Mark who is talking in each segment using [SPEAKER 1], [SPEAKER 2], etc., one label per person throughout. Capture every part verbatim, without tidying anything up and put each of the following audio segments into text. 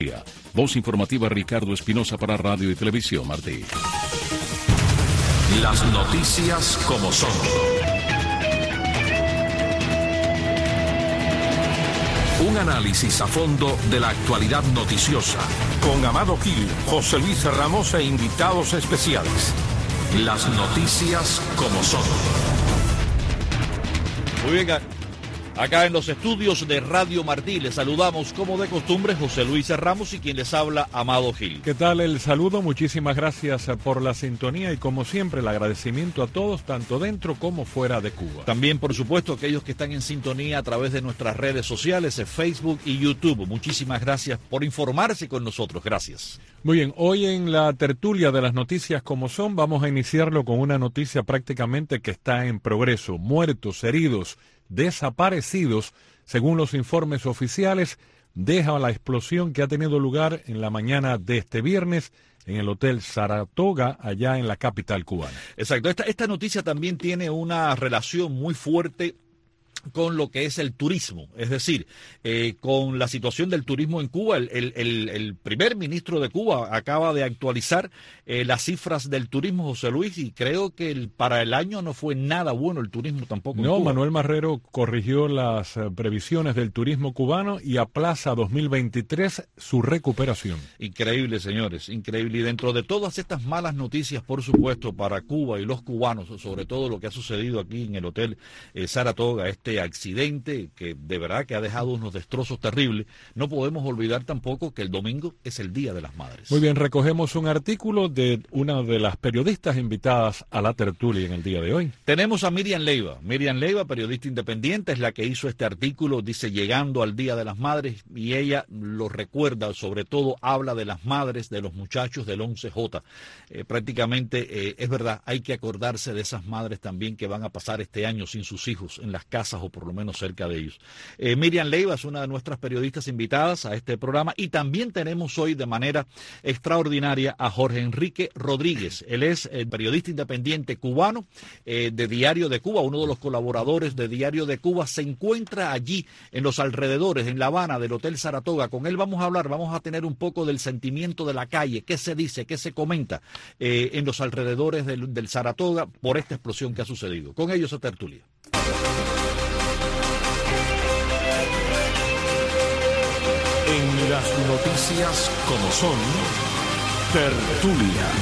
[SPEAKER 1] Voz informativa Ricardo Espinosa para Radio y Televisión Martí.
[SPEAKER 2] Las noticias como son. Un análisis a fondo de la actualidad noticiosa. Con Amado Gil, José Luis Ramos e invitados especiales. Las noticias como son.
[SPEAKER 3] Muy bien, acá en los estudios de Radio Martí les saludamos como de costumbre José Luis Ramos y quien les habla Amado Gil.
[SPEAKER 4] ¿Qué tal el saludo? Muchísimas gracias por la sintonía y como siempre el agradecimiento a todos tanto dentro como fuera de Cuba.
[SPEAKER 3] También por supuesto aquellos que están en sintonía a través de nuestras redes sociales, Facebook y YouTube. Muchísimas gracias por informarse con nosotros. Gracias.
[SPEAKER 4] Muy bien, hoy en la tertulia de las noticias como son vamos a iniciarlo con una noticia prácticamente que está en progreso. Muertos, heridos, desaparecidos, según los informes oficiales, deja la explosión que ha tenido lugar en la mañana de este viernes en el Hotel Saratoga, allá en la capital cubana.
[SPEAKER 3] Exacto, esta, esta noticia también tiene una relación muy fuerte con lo que es el turismo, es decir, eh, con la situación del turismo en Cuba. El, el, el, el primer ministro de Cuba acaba de actualizar eh, las cifras del turismo, José Luis, y creo que el, para el año no fue nada bueno el turismo tampoco en
[SPEAKER 4] No,
[SPEAKER 3] Cuba.
[SPEAKER 4] Manuel Marrero corrigió las uh, previsiones del turismo cubano y aplaza a dos mil veintitrés su recuperación.
[SPEAKER 3] Increíble, señores, increíble. Y dentro de todas estas malas noticias, por supuesto, para Cuba y los cubanos, sobre todo lo que ha sucedido aquí en el Hotel eh, Saratoga, este accidente que de verdad que ha dejado unos destrozos terribles, no podemos olvidar tampoco que el domingo es el Día de las Madres.
[SPEAKER 4] Muy bien, recogemos un artículo de una de las periodistas invitadas a la tertulia en el día de hoy.
[SPEAKER 3] Tenemos a Miriam Leiva. Miriam Leiva, periodista independiente, es la que hizo este artículo, dice llegando al Día de las Madres, y ella lo recuerda, sobre todo habla de las madres, de los muchachos del once J. Eh, prácticamente eh, es verdad, hay que acordarse de esas madres también que van a pasar este año sin sus hijos en las casas o por lo menos cerca de ellos. Eh, Miriam Leiva es una de nuestras periodistas invitadas a este programa y también tenemos hoy de manera extraordinaria a Jorge Enrique Rodríguez. Él es el periodista independiente cubano eh, de Diario de Cuba, uno de los colaboradores de Diario de Cuba. Se encuentra allí en los alrededores, en La Habana, del Hotel Saratoga. Con él vamos a hablar, vamos a tener un poco del sentimiento de la calle, qué se dice, qué se comenta eh, en los alrededores del, del Saratoga por esta explosión que ha sucedido. Con ellos a tertulia.
[SPEAKER 2] En las noticias como son, tertulia.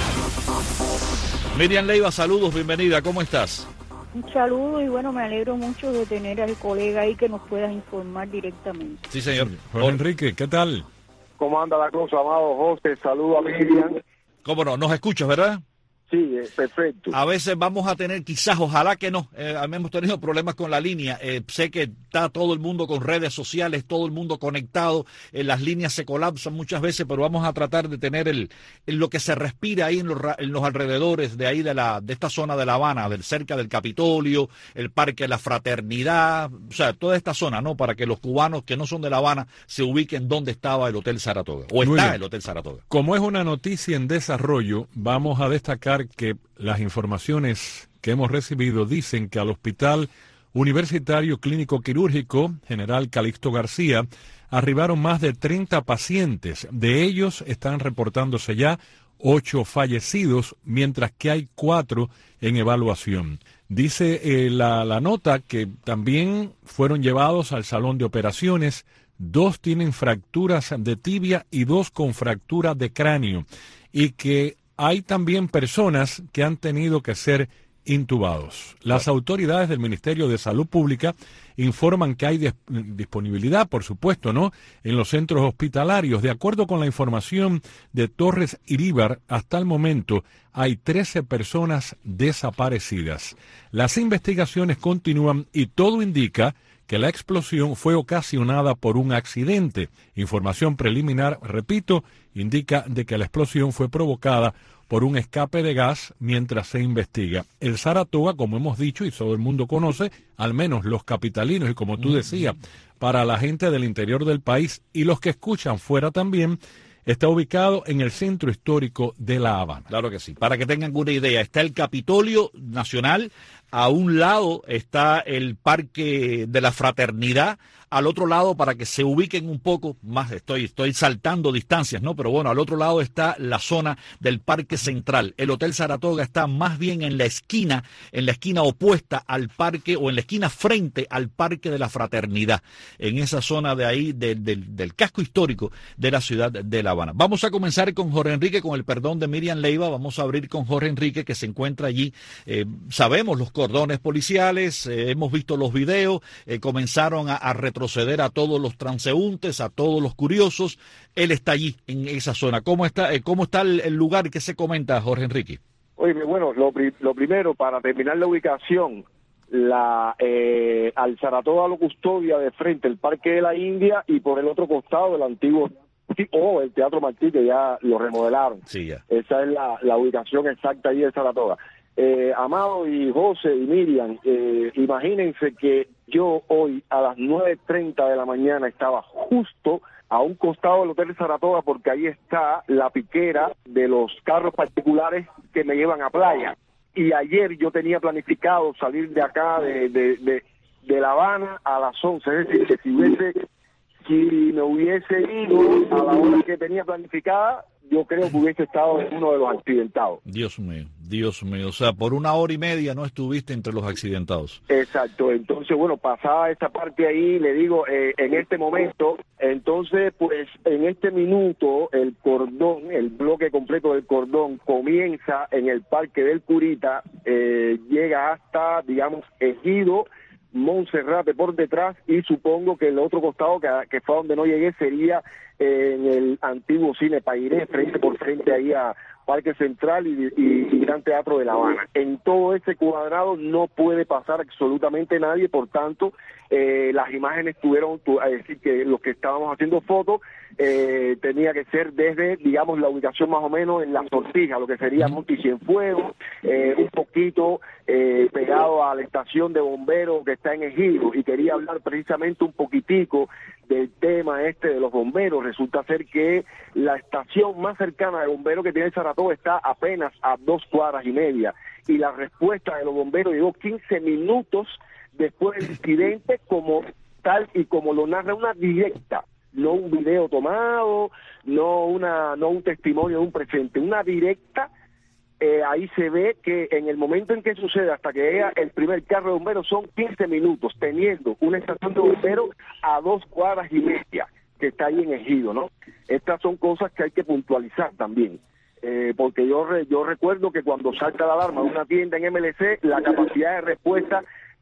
[SPEAKER 3] Miriam Leiva, saludos, bienvenida, ¿cómo estás?
[SPEAKER 5] Un saludo y bueno, me alegro mucho de tener al colega ahí que nos pueda informar directamente.
[SPEAKER 3] Sí, señor.
[SPEAKER 4] Jorge Enrique, ¿qué tal?
[SPEAKER 6] ¿Cómo anda la cosa, amado José? Saludo a Miriam.
[SPEAKER 3] ¿Cómo no? ¿Nos escuchas, verdad?
[SPEAKER 6] Sí, perfecto.
[SPEAKER 3] A veces vamos a tener, quizás, ojalá que no, eh, hemos tenido problemas con la línea. Eh, sé que está todo el mundo con redes sociales, todo el mundo conectado, eh, las líneas se colapsan muchas veces, pero vamos a tratar de tener el, el lo que se respira ahí en los, en los alrededores de ahí de la de esta zona de La Habana, del cerca del Capitolio, el Parque de la Fraternidad, o sea, toda esta zona, ¿no? Para que los cubanos que no son de La Habana se ubiquen donde estaba el Hotel Saratoga, o
[SPEAKER 4] Muy
[SPEAKER 3] está
[SPEAKER 4] bien.
[SPEAKER 3] el Hotel Saratoga.
[SPEAKER 4] Como es una noticia en desarrollo, vamos a destacar que las informaciones que hemos recibido dicen que al Hospital Universitario Clínico Quirúrgico General Calixto García arribaron más de treinta pacientes. De ellos están reportándose ya ocho fallecidos, mientras que hay cuatro en evaluación. Dice eh, la, la nota que también fueron llevados al salón de operaciones. Dos tienen fracturas de tibia y dos con fractura de cráneo, y que hay también personas que han tenido que ser intubados. Las autoridades del Ministerio de Salud Pública informan que hay disponibilidad, por supuesto, ¿no?, en los centros hospitalarios. De acuerdo con la información de Torres Iríbar, hasta el momento hay trece personas desaparecidas. Las investigaciones continúan y todo indica que la explosión fue ocasionada por un accidente. Información preliminar, repito, indica de que la explosión fue provocada por un escape de gas mientras se investiga. El Saratoga, como hemos dicho y todo el mundo conoce, al menos los capitalinos, y como tú decías, para la gente del interior del país y los que escuchan fuera también, está ubicado en el centro histórico de La Habana.
[SPEAKER 3] Claro que sí. Para que tengan una idea, está el Capitolio Nacional, a un lado está el Parque de la Fraternidad, al otro lado para que se ubiquen un poco más. Estoy, estoy saltando distancias, ¿no? Pero bueno, al otro lado está la zona del Parque Central. El Hotel Saratoga está más bien en la esquina, en la esquina opuesta al parque o en la esquina frente al Parque de la Fraternidad, en esa zona de ahí del, del, del casco histórico de la ciudad de La Habana. Vamos a comenzar con Jorge Enrique, con el perdón de Miriam Leiva. Vamos a abrir con Jorge Enrique, que se encuentra allí. Eh, sabemos los cordones policiales, eh, hemos visto los videos, eh, comenzaron a, a retroceder a todos los transeúntes, a todos los curiosos. Él está allí, en esa zona. ¿Cómo está, eh, cómo está el, el lugar que se comenta, Jorge Enrique?
[SPEAKER 6] Oye, bueno, lo, lo primero, para terminar la ubicación, la eh, al Saratoga lo custodia de frente el Parque de la India y por el otro costado el antiguo o oh, el Teatro Martí, que ya lo remodelaron.
[SPEAKER 3] Sí, ya.
[SPEAKER 6] Esa es la, la ubicación exacta ahí de Saratoga. Eh, Amado y José y Miriam, eh, imagínense que yo hoy a las nueve treinta de la mañana estaba justo a un costado del Hotel Saratoga, porque ahí está la piquera de los carros particulares que me llevan a playa. Y ayer yo tenía planificado salir de acá, de, de, de, de La Habana, a las once. Es decir, que si hubiese, si me hubiese ido a la hora que tenía planificada, yo creo que hubiese estado en uno de los accidentados.
[SPEAKER 3] Dios mío, Dios mío. O sea, por una hora y media no estuviste entre los accidentados.
[SPEAKER 6] Exacto. Entonces, bueno, pasaba esta parte ahí, le digo, eh, en este momento, entonces, pues, en este minuto, el cordón, el bloque completo del cordón comienza en el Parque del Curita, eh, llega hasta, digamos, Ejido, Monserrate por detrás, y supongo que el otro costado, que, que fue donde no llegué, sería eh, en el antiguo Cine Pairé, frente por frente ahí a Parque Central y, y, y Gran Teatro de La Habana. En todo ese cuadrado no puede pasar absolutamente nadie, por tanto, eh, las imágenes tuvieron, tu, a decir que los que estábamos haciendo fotos, eh, tenía que ser desde, digamos, la ubicación más o menos en la Sortija, lo que sería Monte Cienfuegos, eh, un poquito eh, pegado a la estación de bomberos que está en Ejido, y quería hablar precisamente un poquitico del tema este de los bomberos. Resulta ser que la estación más cercana de bomberos que tiene Saratoga está apenas a dos cuadras y media, y la respuesta de los bomberos llegó quince minutos después del incidente, como tal y como lo narra una directa, no un video tomado, no una no un testimonio de un presente, una directa. Eh, ahí se ve que en el momento en que sucede hasta que llega el primer carro de bomberos son quince minutos, teniendo una estación de bomberos a dos cuadras y media, que está ahí en Ejido, ¿no? Estas son cosas que hay que puntualizar también, eh, porque yo re, yo recuerdo que cuando salta la alarma de una tienda en M L C, la capacidad de respuesta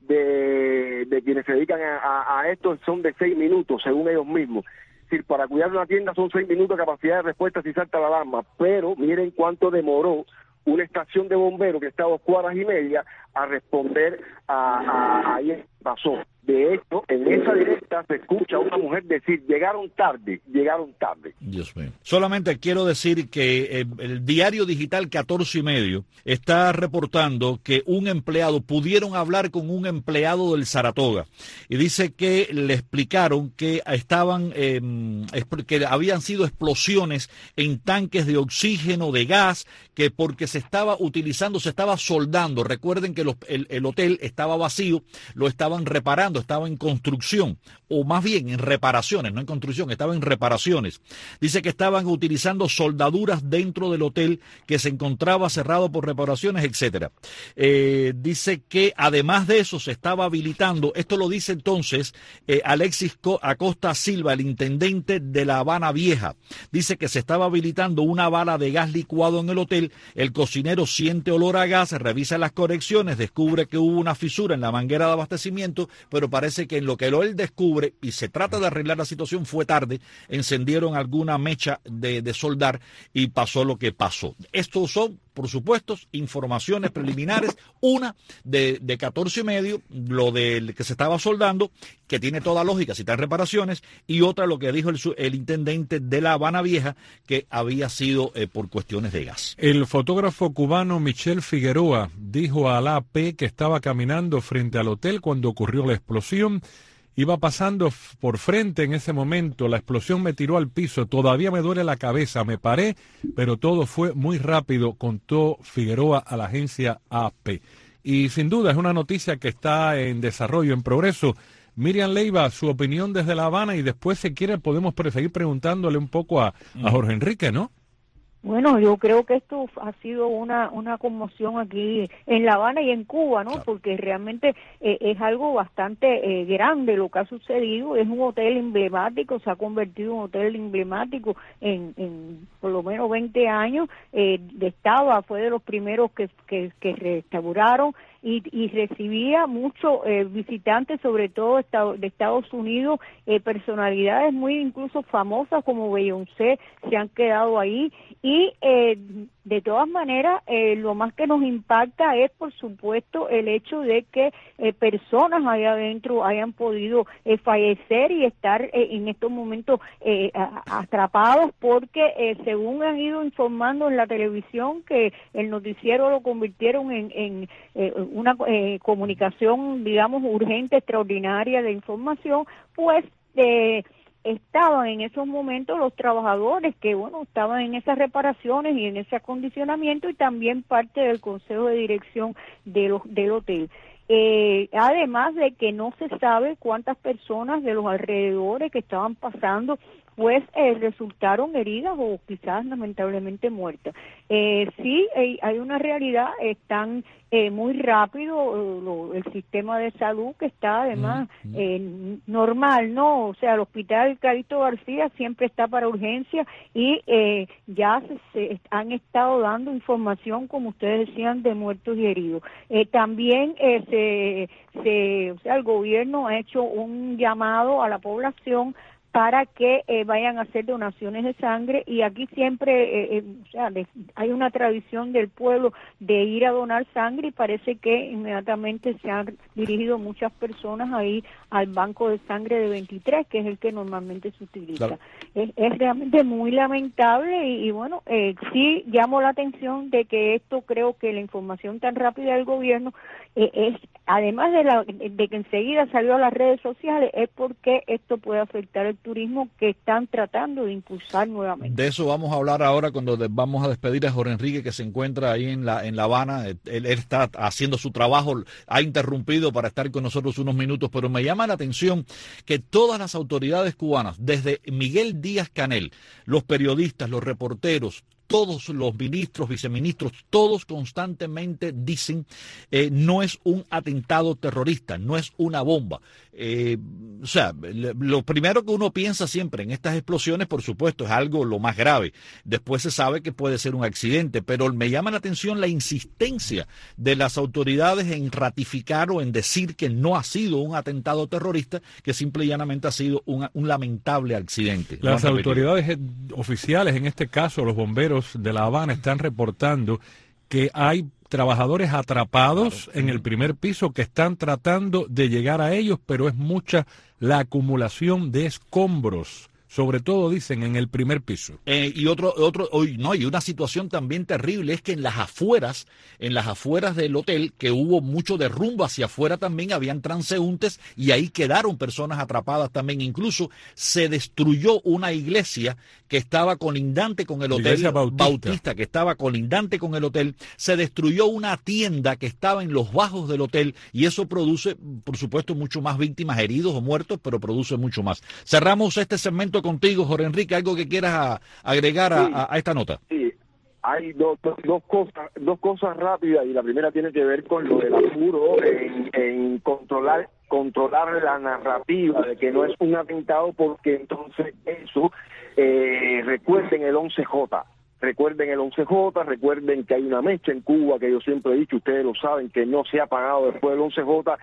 [SPEAKER 6] de, de quienes se dedican a, a, a esto son de seis minutos, según ellos mismos. Es decir, para cuidar una tienda son seis minutos de capacidad de respuesta si salta la alarma, pero miren cuánto demoró una estación de bomberos que está a dos cuadras y media a responder a, a, a ahí pasó. De hecho, en esa directa se escucha a una mujer decir, llegaron tarde, llegaron tarde.
[SPEAKER 3] Dios mío. Solamente quiero decir que eh, el diario digital catorce y medio está reportando que un empleado, pudieron hablar con un empleado del Saratoga, y dice que le explicaron que estaban, eh, que habían sido explosiones en tanques de oxígeno, de gas, que porque se estaba utilizando, se estaba soldando. Recuerden que los, el, el hotel estaba vacío, lo estaban reparando, estaba en construcción, o más bien en reparaciones, no en construcción, estaba en reparaciones. Dice que estaban utilizando soldaduras dentro del hotel, que se encontraba cerrado por reparaciones, etcétera. Eh, dice que además de eso se estaba habilitando, esto lo dice entonces eh, Alexis Acosta Silva, el intendente de La Habana Vieja. Dice que se estaba habilitando una bala de gas licuado en el hotel. El cocinero siente olor a gas, revisa las conexiones, descubre que hubo una fisura en la manguera de abastecimiento, pero parece que en lo que él descubre y se trata de arreglar la situación fue tarde, encendieron alguna mecha de, de soldar y pasó lo que pasó. Estos son, por supuesto, informaciones preliminares, una de, de catorce y medio, lo del que se estaba soldando, que tiene toda lógica si está en reparaciones, y otra lo que dijo el, el intendente de La Habana Vieja, que había sido eh, por cuestiones de gas.
[SPEAKER 4] El fotógrafo cubano Michel Figueroa dijo a la A P que estaba caminando frente al hotel cuando ocurrió la explosión. Iba pasando por frente en ese momento, la explosión me tiró al piso, todavía me duele la cabeza, me paré, pero todo fue muy rápido, contó Figueroa a la agencia A P. Y sin duda es una noticia que está en desarrollo, en progreso. Miriam Leiva, su opinión desde La Habana y después, si quiere, podemos seguir preguntándole un poco a, a Jorge Enrique, ¿no?
[SPEAKER 5] Bueno, yo creo que esto ha sido una una conmoción aquí en La Habana y en Cuba, ¿no? Claro. Porque realmente eh, es algo bastante eh, grande lo que ha sucedido. Es un hotel emblemático, se ha convertido en un hotel emblemático en, en por lo menos veinte años. Eh, estaba, fue de los primeros que, que, que restauraron y, y recibía muchos eh, visitantes, sobre todo de Estados Unidos, eh, personalidades muy incluso famosas como Beyoncé se han quedado ahí. Y eh, de todas maneras, eh, lo más que nos impacta es, por supuesto, el hecho de que eh, personas allá adentro hayan podido eh, fallecer y estar eh, en estos momentos eh, atrapados, porque eh, según han ido informando en la televisión, que el noticiero lo convirtieron en, en eh, una eh, comunicación, digamos, urgente, extraordinaria de información, pues eh, estaban en esos momentos los trabajadores que, bueno, estaban en esas reparaciones y en ese acondicionamiento, y también parte del consejo de dirección de los, del hotel. Eh, además de que no se sabe cuántas personas de los alrededores que estaban pasando pues eh, resultaron heridas o quizás lamentablemente muertas. Eh, sí, eh, hay una realidad, están eh, muy rápido eh, lo, el sistema de salud, que está además mm, mm. Eh, normal, ¿no? O sea, el hospital Calixto García siempre está para urgencia y eh, ya se, se han estado dando información, como ustedes decían, de muertos y heridos. Eh, también eh, se, se, o sea, el gobierno ha hecho un llamado a la población para que eh, vayan a hacer donaciones de sangre, y aquí siempre eh, eh, o sea, de, hay una tradición del pueblo de ir a donar sangre, y parece que inmediatamente se han dirigido muchas personas ahí al banco de sangre de veintitrés, que es el que normalmente se utiliza. Claro. Es, es realmente muy lamentable y, y bueno, eh, sí llamo la atención de que esto, creo que la información tan rápida del gobierno eh, es, además de, la, de que enseguida salió a las redes sociales, es porque esto puede afectar el turismo que están tratando de impulsar nuevamente.
[SPEAKER 3] De eso vamos a hablar ahora cuando vamos a despedir a Jorge Enrique, que se encuentra ahí en la en La Habana. Él, él está haciendo su trabajo, ha interrumpido para estar con nosotros unos minutos, pero me llama la atención que todas las autoridades cubanas, desde Miguel Díaz-Canel, los periodistas, los reporteros, todos los ministros, viceministros, todos constantemente dicen eh, no es un atentado terrorista, no es una bomba. Eh, o sea, lo primero que uno piensa siempre en estas explosiones, por supuesto, es algo lo más grave. Después se sabe que puede ser un accidente, pero me llama la atención la insistencia de las autoridades en ratificar o en decir que no ha sido un atentado terrorista, que simple y llanamente ha sido un, un lamentable accidente.
[SPEAKER 4] Las autoridades oficiales, en este caso los bomberos de La Habana, están reportando que hay trabajadores atrapados claro, en el primer piso que están tratando de llegar a ellos, pero es mucha la acumulación de escombros, sobre todo dicen en el primer piso.
[SPEAKER 3] Eh, y otro, otro, hoy no, y una situación también terrible es que en las afueras, en las afueras del hotel, que hubo mucho derrumbo hacia afuera también, habían transeúntes y ahí quedaron personas atrapadas también. Incluso se destruyó una iglesia que estaba colindante con el hotel
[SPEAKER 4] Bautista.
[SPEAKER 3] Bautista, que estaba colindante con el hotel. Se destruyó una tienda que estaba en los bajos del hotel, y eso produce, por supuesto, mucho más víctimas, heridos o muertos, pero produce mucho más. Cerramos este segmento contigo, Jorge Enrique. ¿Algo que quieras agregar a, sí, a, a esta nota?
[SPEAKER 6] Sí, hay dos, dos, dos cosas dos cosas rápidas, y la primera tiene que ver con lo del apuro en, en controlar controlar la narrativa de que no es un atentado, porque entonces eso, eh, recuerden el once J, recuerden el once J, recuerden que hay una mecha en Cuba, que yo siempre he dicho, ustedes lo saben, que no se ha apagado después del once J,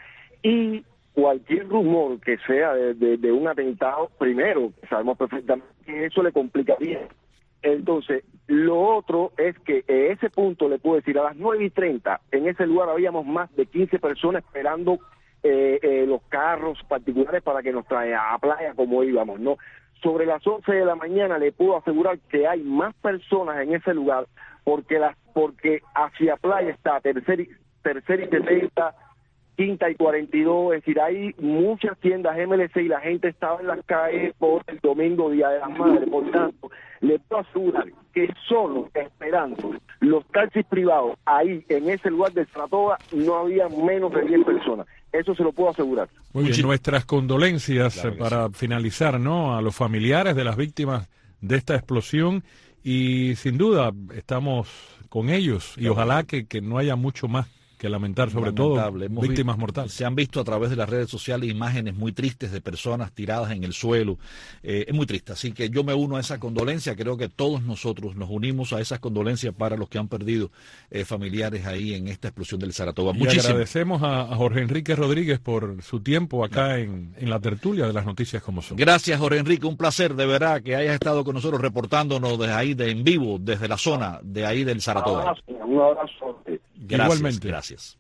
[SPEAKER 6] y cualquier rumor que sea de, de, de un atentado, primero, sabemos perfectamente que eso le complicaría. Entonces, lo otro es que en ese punto, le puedo decir, a las nueve y treinta, en ese lugar habíamos más de quince personas esperando eh, eh, los carros particulares para que nos traigan a playa como íbamos, ¿no? Sobre las once de la mañana le puedo asegurar que hay más personas en ese lugar, porque las porque hacia playa está tercera y, tercer y setenta, quinta y cuarenta y dos, es decir, hay muchas tiendas M L C y la gente estaba en las calles por el domingo, Día de las Madres. Por tanto, le puedo asegurar que solo esperando los taxis privados ahí en ese lugar de Saratoga no había menos de diez personas. eso se lo puedo asegurar.
[SPEAKER 4] Muy bien,
[SPEAKER 3] Muchis-
[SPEAKER 4] nuestras condolencias
[SPEAKER 3] Claro
[SPEAKER 4] eh,
[SPEAKER 3] que
[SPEAKER 4] para finalizar, ¿no? A los familiares de las víctimas de esta explosión y sin duda estamos con ellos y
[SPEAKER 3] Claro.
[SPEAKER 4] ojalá que, que no haya mucho más que lamentar, sobre
[SPEAKER 3] Lamentable.
[SPEAKER 4] todo
[SPEAKER 3] Hemos
[SPEAKER 4] víctimas
[SPEAKER 3] vi-
[SPEAKER 4] mortales.
[SPEAKER 3] Se han visto a través de las redes sociales imágenes muy tristes de personas tiradas en el suelo. Eh, es muy triste. Así que yo me uno a esa condolencia. Creo que todos nosotros nos unimos a esas condolencias para los que han perdido eh, familiares ahí en esta explosión del Saratoga.
[SPEAKER 4] Y
[SPEAKER 3] Muchísimas
[SPEAKER 4] agradecemos a, a Jorge Enrique Rodríguez por su tiempo acá en, en la tertulia de las noticias como son.
[SPEAKER 3] gracias, Jorge Enrique. Un placer de verdad que hayas estado con nosotros reportándonos desde ahí, de en vivo, desde la zona de ahí del
[SPEAKER 6] Un
[SPEAKER 3] Saratoga.
[SPEAKER 6] abrazo, un abrazo.
[SPEAKER 3] Gracias,
[SPEAKER 4] Igualmente.
[SPEAKER 3] gracias.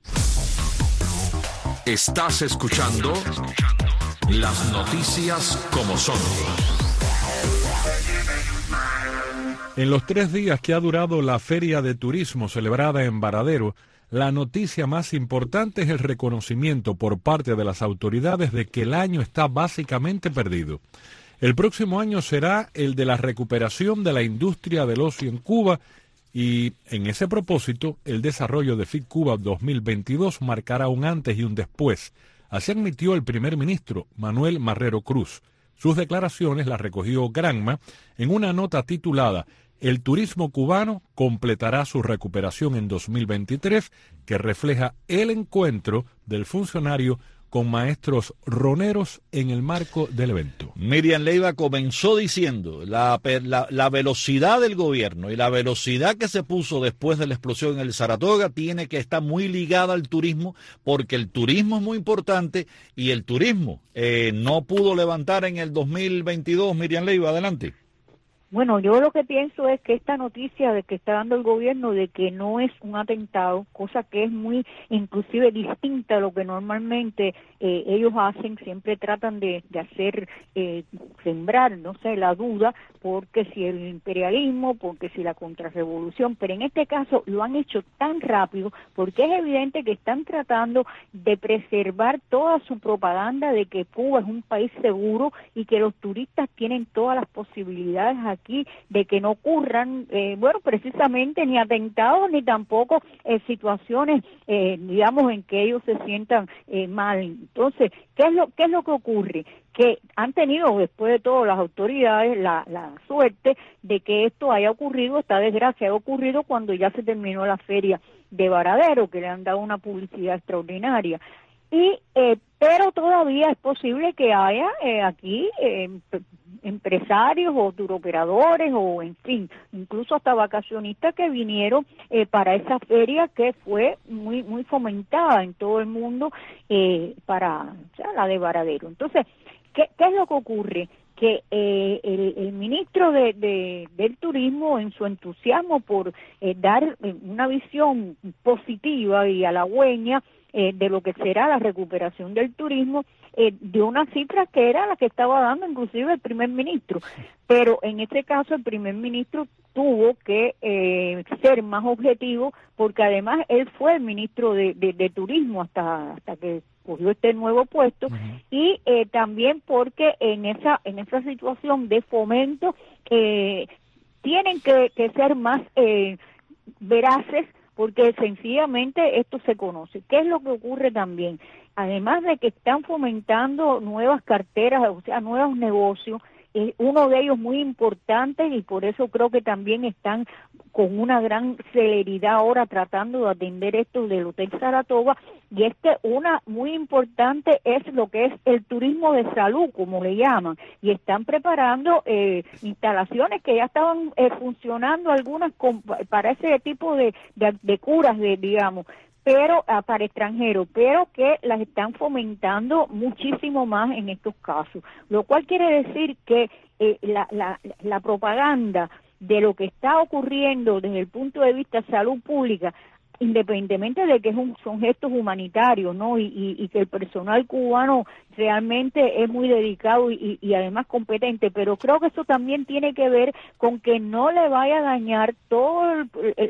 [SPEAKER 2] Estás escuchando las noticias como son.
[SPEAKER 4] En los tres días que ha durado la Feria de Turismo celebrada en Varadero, la noticia más importante es el reconocimiento por parte de las autoridades de que el año está básicamente perdido. El próximo año será el de la recuperación de la industria del ocio en Cuba y, en ese propósito, el desarrollo de FitCuba dos mil veintidós marcará un antes y un después. Así admitió el primer ministro, Manuel Marrero Cruz. Sus declaraciones las recogió Granma en una nota titulada «El turismo cubano completará su recuperación en dos mil veintitrés», que refleja el encuentro del funcionario con maestros roneros en el marco del evento.
[SPEAKER 3] Miriam Leiva comenzó diciendo la, la, la velocidad del gobierno y la velocidad que se puso después de la explosión en el Saratoga tiene que estar muy ligada al turismo, porque el turismo es muy importante y el turismo eh, no pudo levantar en el dos mil veintidós. Miriam Leiva, adelante.
[SPEAKER 5] Bueno, yo lo que pienso es que esta noticia de que está dando el gobierno de que no es un atentado, cosa que es muy inclusive distinta a lo que normalmente eh, ellos hacen, siempre tratan de, de hacer, eh, sembrar, no sé, la duda, porque si el imperialismo, porque si la contrarrevolución, pero en este caso lo han hecho tan rápido, porque es evidente que están tratando de preservar toda su propaganda de que Cuba es un país seguro y que los turistas tienen todas las posibilidades aquí aquí de que no ocurran, eh, bueno, precisamente ni atentados ni tampoco eh, situaciones, eh, digamos, en que ellos se sientan eh, mal. Entonces, ¿qué es lo qué es lo que ocurre? Que han tenido, después de todo, las autoridades la, la suerte de que esto haya ocurrido, esta desgracia haya ocurrido cuando ya se terminó la feria de Varadero, que le han dado una publicidad extraordinaria. Y eh, pero todavía es posible que haya eh, aquí eh, empresarios o turoperadores o en fin, incluso hasta vacacionistas que vinieron eh, para esa feria que fue muy muy fomentada en todo el mundo eh, para o sea, la de Varadero. Entonces, ¿qué, qué es lo que ocurre? Que eh, el, el ministro de, de, del turismo, en su entusiasmo por eh, dar una visión positiva y halagüeña eh, de lo que será la recuperación del turismo, eh, dio una cifra que era la que estaba dando inclusive el primer ministro, pero en este caso el primer ministro tuvo que eh, ser más objetivo, porque además él fue el ministro de, de, de turismo hasta hasta que cogió este nuevo puesto. Uh-huh. Y eh, también porque en esa en esa situación de fomento eh, tienen que, que ser más eh, veraces, porque sencillamente esto se conoce. ¿Qué es lo que ocurre también? Además de que están fomentando nuevas carteras, o sea, nuevos negocios, eh, uno de ellos muy importante, y por eso creo que también están con una gran celeridad ahora tratando de atender esto del Hotel Saratoga, y es que una muy importante es lo que es el turismo de salud, como le llaman, y están preparando eh, instalaciones que ya estaban eh, funcionando, algunas con, para ese tipo de, de, de curas, de, digamos, pero uh, para extranjeros, pero que las están fomentando muchísimo más en estos casos, lo cual quiere decir que eh, la, la, la propaganda de lo que está ocurriendo desde el punto de vista de salud pública, independientemente de que es un, son gestos humanitarios, ¿no? Y, y, y que el personal cubano realmente es muy dedicado y, y, y además competente, pero creo que eso también tiene que ver con que no le vaya a dañar toda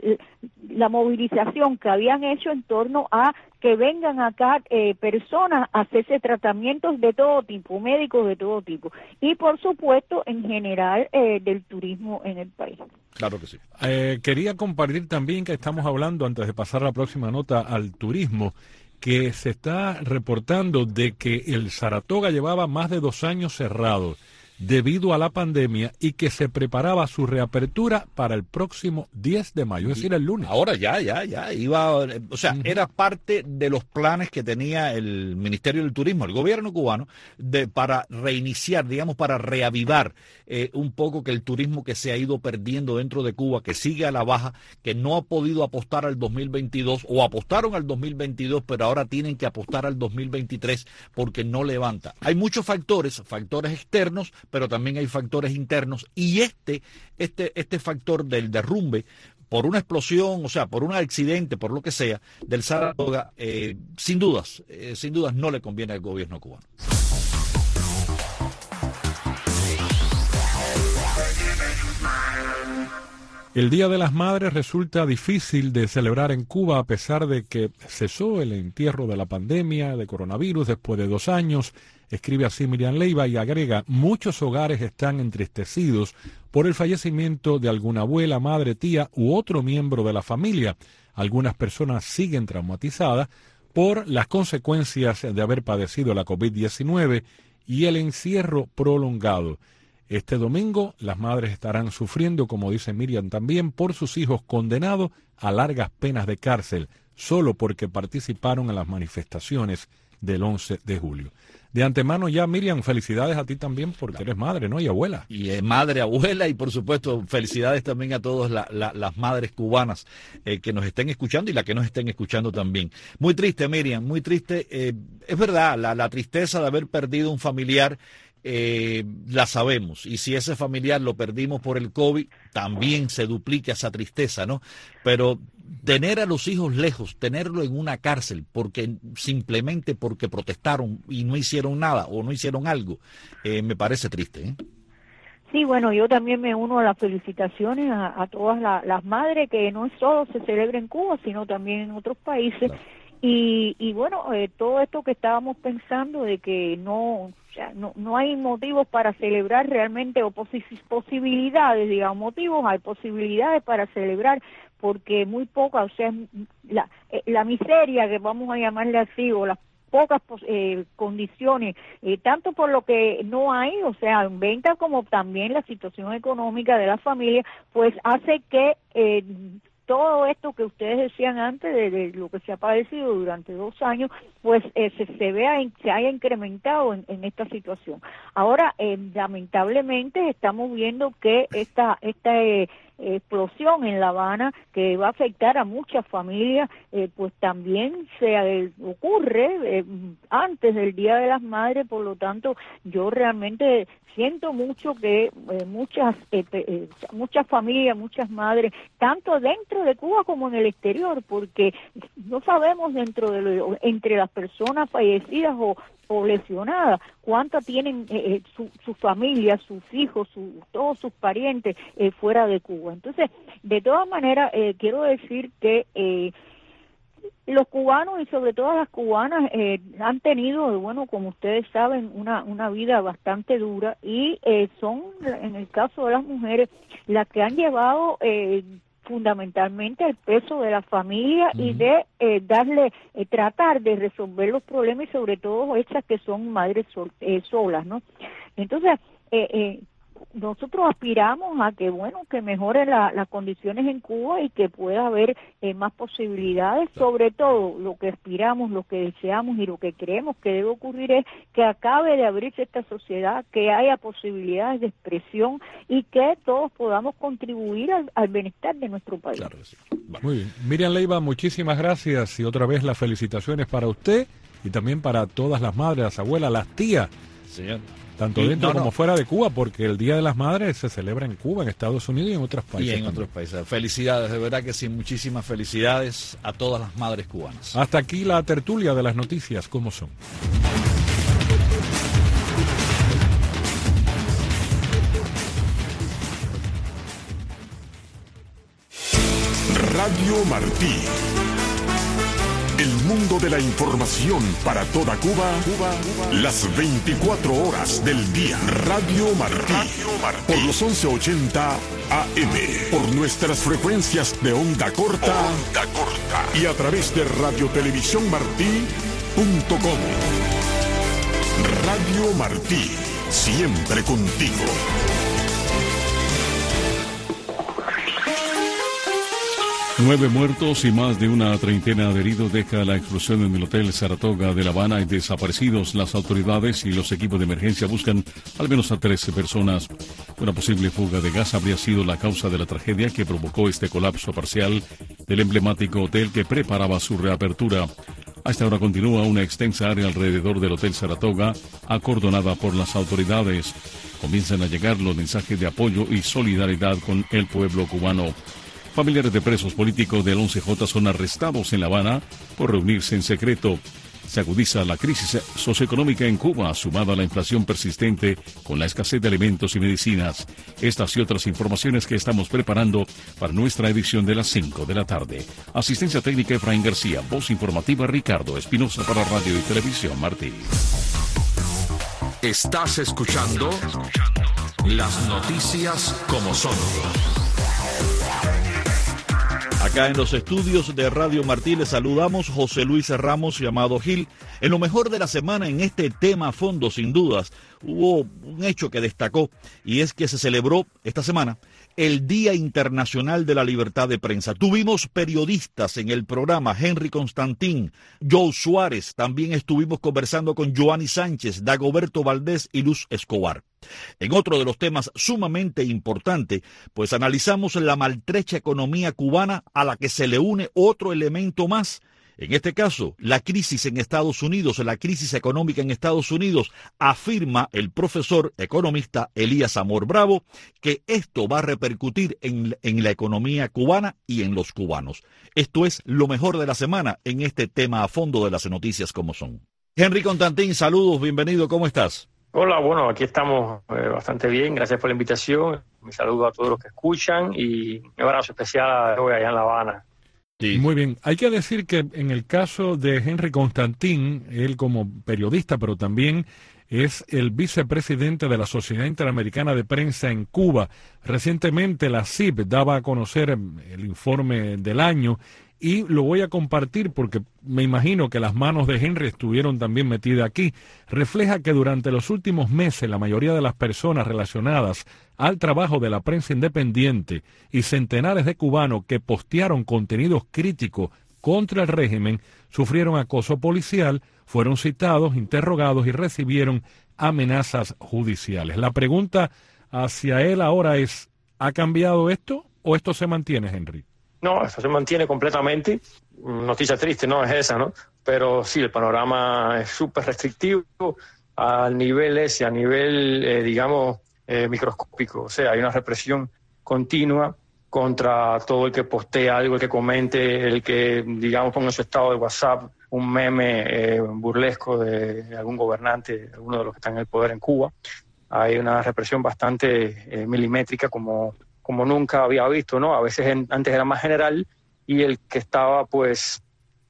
[SPEAKER 5] la movilización que habían hecho en torno a que vengan acá eh, personas a hacerse tratamientos de todo tipo, médicos de todo tipo, y por supuesto en general eh, del turismo en el país.
[SPEAKER 3] Claro que sí.
[SPEAKER 4] Eh, quería compartir también que estamos hablando, antes de pasar a la próxima nota, al turismo, que se está reportando de que el Saratoga llevaba más de dos años cerrado debido a la pandemia y que se preparaba su reapertura para el próximo diez de mayo, es decir, el lunes.
[SPEAKER 3] Ahora ya, ya, ya, iba, o sea, uh-huh. era parte de los planes que tenía el Ministerio del Turismo, el gobierno cubano, de para reiniciar, digamos, para reavivar eh, un poco que el turismo que se ha ido perdiendo dentro de Cuba, que sigue a la baja, que no ha podido apostar al dos mil veintidós, o apostaron al dos mil veintidós, pero ahora tienen que apostar al dos mil veintitrés porque no levanta. Hay muchos factores, factores externos, pero también hay factores internos, y este, este, este factor del derrumbe por una explosión, o sea, por un accidente, por lo que sea, del Saratoga, eh, sin dudas, eh, sin dudas no le conviene al gobierno cubano.
[SPEAKER 4] El Día de las Madres resulta difícil de celebrar en Cuba a pesar de que cesó el entierro de la pandemia de coronavirus después de dos años. Escribe así Miriam Leiva y agrega, muchos hogares están entristecidos por el fallecimiento de alguna abuela, madre, tía u otro miembro de la familia. Algunas personas siguen traumatizadas por las consecuencias de haber padecido la COVID diecinueve y el encierro prolongado. Este domingo las madres estarán sufriendo, como dice Miriam también, por sus hijos condenados a largas penas de cárcel, solo porque participaron en las manifestaciones del once de julio. De antemano ya, Miriam, felicidades a ti también porque eres madre, ¿no? Y abuela.
[SPEAKER 3] Y eh, madre, abuela, y por supuesto felicidades también a todas la, la, las madres cubanas eh, que nos estén escuchando y las que nos estén escuchando también. Muy triste, Miriam, muy triste. Eh, es verdad, la, la tristeza de haber perdido un familiar, Eh, la sabemos, y si ese familiar lo perdimos por el COVID, también se duplica esa tristeza, ¿no? Pero tener a los hijos lejos, tenerlo en una cárcel, porque simplemente porque protestaron y no hicieron nada o no hicieron algo, eh, me parece triste, ¿eh?
[SPEAKER 5] Sí, bueno, yo también me uno a las felicitaciones a, a todas la, las madres, que no solo se celebra en Cuba, sino también en otros países. Claro. Y, y bueno, eh, todo esto que estábamos pensando de que no, o sea, no, no hay motivos para celebrar realmente, o posi posibilidades, digamos, motivos, hay posibilidades para celebrar, porque muy pocas, o sea, la, la miseria, que vamos a llamarle así, o las pocas eh, condiciones, eh, tanto por lo que no hay, o sea, en venta, como también la situación económica de la familia, pues hace que eh, todo esto que ustedes decían antes de, de lo que se ha padecido durante dos años, pues eh, se, se vea, se haya incrementado en, en esta situación. Ahora, eh, lamentablemente, estamos viendo que esta esta eh, explosión en La Habana, que va a afectar a muchas familias, eh, pues también se eh, ocurre eh, antes del Día de las Madres. Por lo tanto, yo realmente siento mucho que eh, muchas eh, eh, muchas familias, muchas madres, tanto dentro de Cuba como en el exterior, porque no sabemos dentro de lo, entre las personas fallecidas o, o lesionadas cuántas tienen eh, su, su familia, sus hijos, su, todos sus parientes eh, fuera de Cuba. Entonces, de todas maneras, eh, quiero decir que eh, los cubanos y sobre todo las cubanas eh, han tenido, bueno, como ustedes saben, una una vida bastante dura, y eh, son, en el caso de las mujeres, las que han llevado eh, fundamentalmente el peso de la familia uh-huh. y de eh, darle, eh, tratar de resolver los problemas, y sobre todo estas que son madres sol, eh, solas, ¿no? Entonces, eh, eh, nosotros aspiramos a que, bueno, que mejoren la, las condiciones en Cuba y que pueda haber eh, más posibilidades. Sobre todo, lo que aspiramos, lo que deseamos y lo que creemos que debe ocurrir es que acabe de abrirse esta sociedad, que haya posibilidades de expresión y que todos podamos contribuir al, al bienestar de nuestro país.
[SPEAKER 3] Claro que sí. Vale.
[SPEAKER 4] Muy bien. Miriam Leiva, muchísimas gracias, y otra vez las felicitaciones para usted y también para todas las madres, las abuelas, las tías.
[SPEAKER 3] Señor.
[SPEAKER 4] Tanto
[SPEAKER 3] y,
[SPEAKER 4] dentro no, no. como fuera de Cuba, porque el Día de las Madres se celebra en Cuba, en Estados Unidos y en otros países.
[SPEAKER 3] Y en
[SPEAKER 4] también.
[SPEAKER 3] otros países. Felicidades, de verdad que sí, muchísimas felicidades a todas las madres cubanas.
[SPEAKER 4] Hasta aquí la tertulia de las noticias, ¿cómo son?
[SPEAKER 2] Radio Martí.
[SPEAKER 7] El mundo de la información para toda Cuba, Cuba, Cuba. Las veinticuatro horas del día. Radio Martí. Radio Martí. Por los once ochenta A M. Por nuestras frecuencias de onda corta. Onda corta. Y a través de radio televisión martí punto com. Radio Martí. Siempre contigo.
[SPEAKER 1] Nueve muertos y más de una treintena de heridos deja la explosión en el Hotel Saratoga de La Habana y desaparecidos. Las autoridades y los equipos de emergencia buscan al menos a trece personas. Una posible fuga de gas habría sido la causa de la tragedia que provocó este colapso parcial del emblemático hotel que preparaba su reapertura. A esta hora continúa una extensa área alrededor del Hotel Saratoga, acordonada por las autoridades. Comienzan a llegar los mensajes de apoyo y solidaridad con el pueblo cubano. Familiares de presos políticos del once J son arrestados en La Habana por reunirse en secreto. Se agudiza la crisis socioeconómica en Cuba, sumada a la inflación persistente con la escasez de alimentos y medicinas. Estas y otras informaciones que estamos preparando para nuestra edición de las cinco de la tarde. Asistencia técnica Efraín García, voz informativa Ricardo Espinosa para Radio y Televisión Martí.
[SPEAKER 2] Estás escuchando las noticias como son.
[SPEAKER 3] Acá en los estudios de Radio Martí les saludamos José Luis Ramos y Amado Gil. En lo mejor de la semana en este tema a fondo, sin dudas, hubo un hecho que destacó y es que se celebró esta semana el Día Internacional de la Libertad de Prensa. Tuvimos periodistas en el programa, Henry Constantín, Joe Suárez, también estuvimos conversando con Joanny Sánchez, Dagoberto Valdés y Luz Escobar. En otro de los temas sumamente importante, pues analizamos la maltrecha economía cubana a la que se le une otro elemento más. En este caso, la crisis en Estados Unidos, la crisis económica en Estados Unidos, afirma el profesor economista Elías Amor Bravo que esto va a repercutir en, en la economía cubana y en los cubanos. Esto es lo mejor de la semana en este tema a fondo de las noticias como son. Henry Constantín, saludos, bienvenido, ¿cómo estás?
[SPEAKER 8] Hola, bueno, aquí estamos eh, bastante bien, gracias por la invitación. Mi saludo a todos los que escuchan y un abrazo especial hoy allá en La Habana.
[SPEAKER 4] Sí. Muy bien, hay que decir que en el caso de Henry Constantín, él como periodista, pero también es el vicepresidente de la Sociedad Interamericana de Prensa en Cuba. Recientemente la C I P daba a conocer el informe del año y lo voy a compartir porque me imagino que las manos de Henry estuvieron también metidas aquí. Refleja que durante los últimos meses la mayoría de las personas relacionadas al trabajo de la prensa independiente y centenares de cubanos que postearon contenidos críticos contra el régimen sufrieron acoso policial, fueron citados, interrogados y recibieron amenazas judiciales. La pregunta hacia él ahora es, ¿ha cambiado esto o esto se mantiene, Henry?
[SPEAKER 8] No, esto se mantiene completamente. Noticia triste, no es esa, ¿no? Pero sí, el panorama es súper restrictivo al nivel ese, a nivel, eh, digamos, eh, microscópico. O sea, hay una represión continua contra todo el que postee algo, el que comente, el que, digamos, ponga en su estado de WhatsApp un meme eh, burlesco de algún gobernante, alguno de los que están en el poder en Cuba. Hay una represión bastante eh, milimétrica como... como nunca había visto, ¿no? A veces en, antes era más general y el que estaba, pues,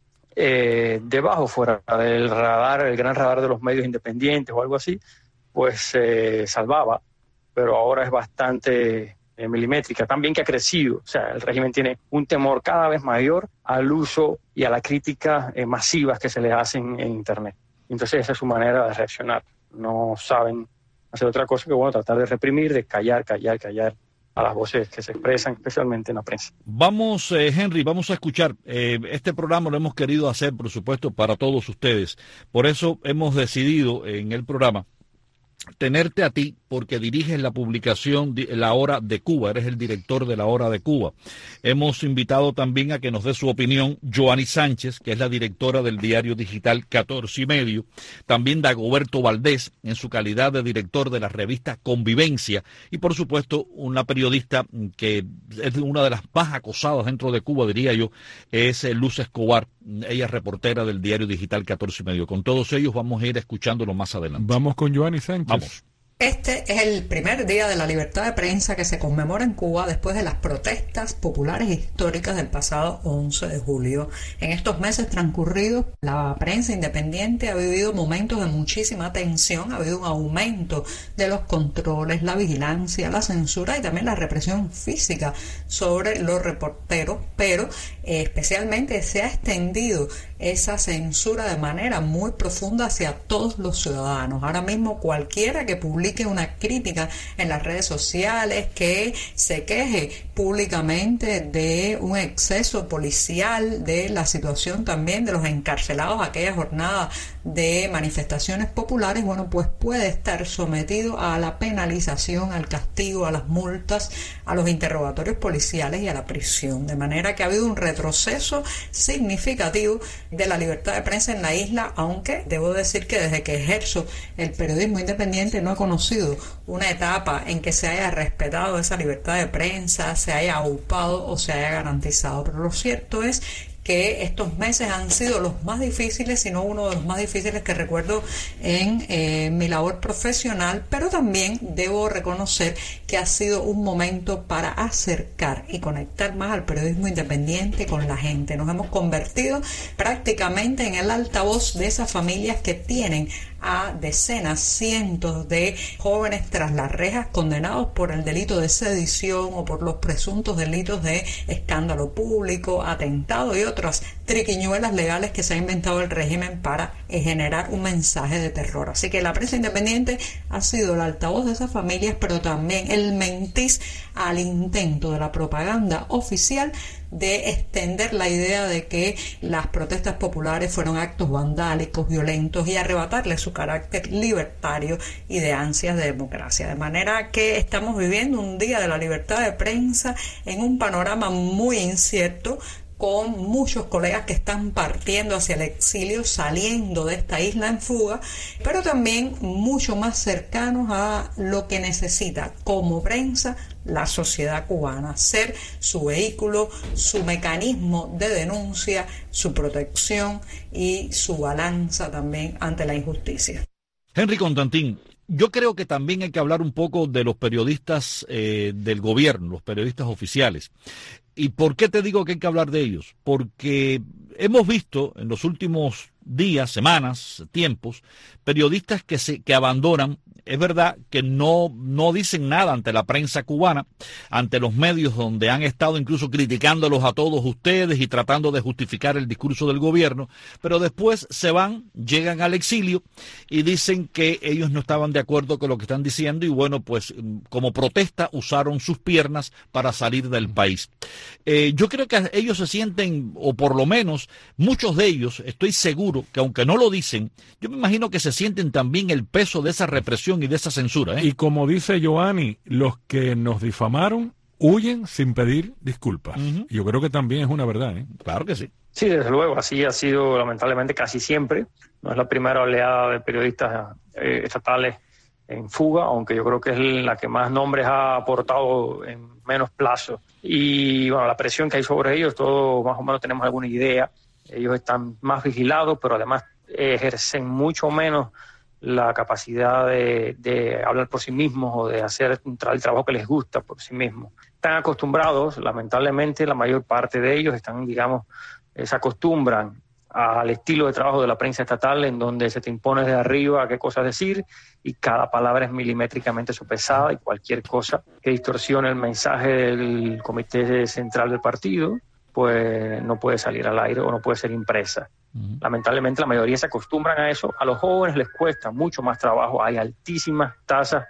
[SPEAKER 8] eh, debajo, fuera del radar, el gran radar de los medios independientes o algo así, pues se eh, salvaba, pero ahora es bastante eh, milimétrica. También que ha crecido, o sea, el régimen tiene un temor cada vez mayor al uso y a la crítica eh, masivas que se le hacen en Internet. Entonces esa es su manera de reaccionar. No saben hacer otra cosa que, bueno, tratar de reprimir, de callar, callar, callar a las voces que se expresan, especialmente en la prensa.
[SPEAKER 3] Vamos, eh, Henry, vamos a escuchar. Eh, este programa lo hemos querido hacer, por supuesto, para todos ustedes. Por eso hemos decidido en el programa tenerte a ti, porque diriges la publicación La Hora de Cuba, eres el director de La Hora de Cuba. Hemos invitado también a que nos dé su opinión Joanny Sánchez, que es la directora del diario digital catorce y medio, también Dagoberto Valdés, en su calidad de director de la revista Convivencia, y por supuesto una periodista que es una de las más acosadas dentro de Cuba, diría yo, es Luz Escobar, ella es reportera del diario digital catorce y medio. Con todos ellos vamos a ir escuchándolo más adelante.
[SPEAKER 4] Vamos con Joanny Sánchez.
[SPEAKER 3] Vamos.
[SPEAKER 9] Este es el primer día de la libertad de prensa que se conmemora en Cuba después de las protestas populares históricas del pasado once de julio. En estos meses transcurridos, la prensa independiente ha vivido momentos de muchísima tensión, ha habido un aumento de los controles, la vigilancia, la censura y también la represión física sobre los reporteros, pero eh, especialmente se ha extendido esa censura de manera muy profunda hacia todos los ciudadanos. Ahora mismo cualquiera que publique una crítica en las redes sociales, que se queje públicamente de un exceso policial, de la situación también de los encarcelados aquella jornada de manifestaciones populares, bueno, pues puede estar sometido a la penalización, al castigo, a las multas, a los interrogatorios policiales y a la prisión. De manera que ha habido un retroceso significativo de la libertad de prensa en la isla, aunque debo decir que desde que ejerzo el periodismo independiente no he conocido una etapa en que se haya respetado esa libertad de prensa, se haya aupado o se haya garantizado. Pero lo cierto es que estos meses han sido los más difíciles, si no uno de los más difíciles que recuerdo en eh, mi labor profesional, pero también debo reconocer que ha sido un momento para acercar y conectar más al periodismo independiente con la gente. Nos hemos convertido prácticamente en el altavoz de esas familias que tienen a decenas, cientos de jóvenes tras las rejas condenados por el delito de sedición o por los presuntos delitos de escándalo público, atentado y otras triquiñuelas legales que se ha inventado el régimen para eh, generar un mensaje de terror. Así que la prensa independiente ha sido el altavoz de esas familias, pero también el mentis al intento de la propaganda oficial de extender la idea de que las protestas populares fueron actos vandálicos, violentos y arrebatarle su carácter libertario y de ansias de democracia. De manera que estamos viviendo un día de la libertad de prensa en un panorama muy incierto, con muchos colegas que están partiendo hacia el exilio, saliendo de esta isla en fuga, pero también mucho más cercanos a lo que necesita como prensa la sociedad cubana, ser su vehículo, su mecanismo de denuncia, su protección y su balanza también ante la injusticia.
[SPEAKER 3] Henry Constantín, yo creo que también hay que hablar un poco de los periodistas eh, del gobierno, los periodistas oficiales. ¿Y por qué te digo que hay que hablar de ellos? Porque hemos visto en los últimos días, semanas, tiempos, periodistas que se que abandonan. Es verdad que no, no dicen nada ante la prensa cubana, ante los medios donde han estado incluso criticándolos a todos ustedes y tratando de justificar el discurso del gobierno, pero después se van, llegan al exilio y dicen que ellos no estaban de acuerdo con lo que están diciendo y bueno, pues como protesta usaron sus piernas para salir del país. Eh, yo creo que ellos se sienten, o por lo menos muchos de ellos, estoy seguro que aunque no lo dicen, yo me imagino que se sienten también el peso de esa represión y de esa censura, ¿eh?
[SPEAKER 4] Y como dice Joanny, los que nos difamaron huyen sin pedir disculpas. Uh-huh. Yo creo que también es una verdad, ¿eh?
[SPEAKER 3] Claro que sí.
[SPEAKER 8] Sí, desde luego, así ha sido lamentablemente casi siempre. No es la primera oleada de periodistas eh, estatales en fuga, aunque yo creo que es la que más nombres ha aportado en menos plazo. Y bueno, la presión que hay sobre ellos, todos más o menos tenemos alguna idea. Ellos están más vigilados, pero además ejercen mucho menos la capacidad de, de hablar por sí mismos o de hacer el trabajo que les gusta por sí mismos. Están acostumbrados, lamentablemente la mayor parte de ellos están, digamos, eh, se acostumbran al estilo de trabajo de la prensa estatal, en donde se te impone de arriba qué cosas decir y cada palabra es milimétricamente sopesada y cualquier cosa que distorsione el mensaje del comité central del partido, pues no puede salir al aire o no puede ser impresa. Uh-huh. Lamentablemente la mayoría se acostumbran a eso. A los jóvenes les cuesta mucho más trabajo. Hay altísimas tasas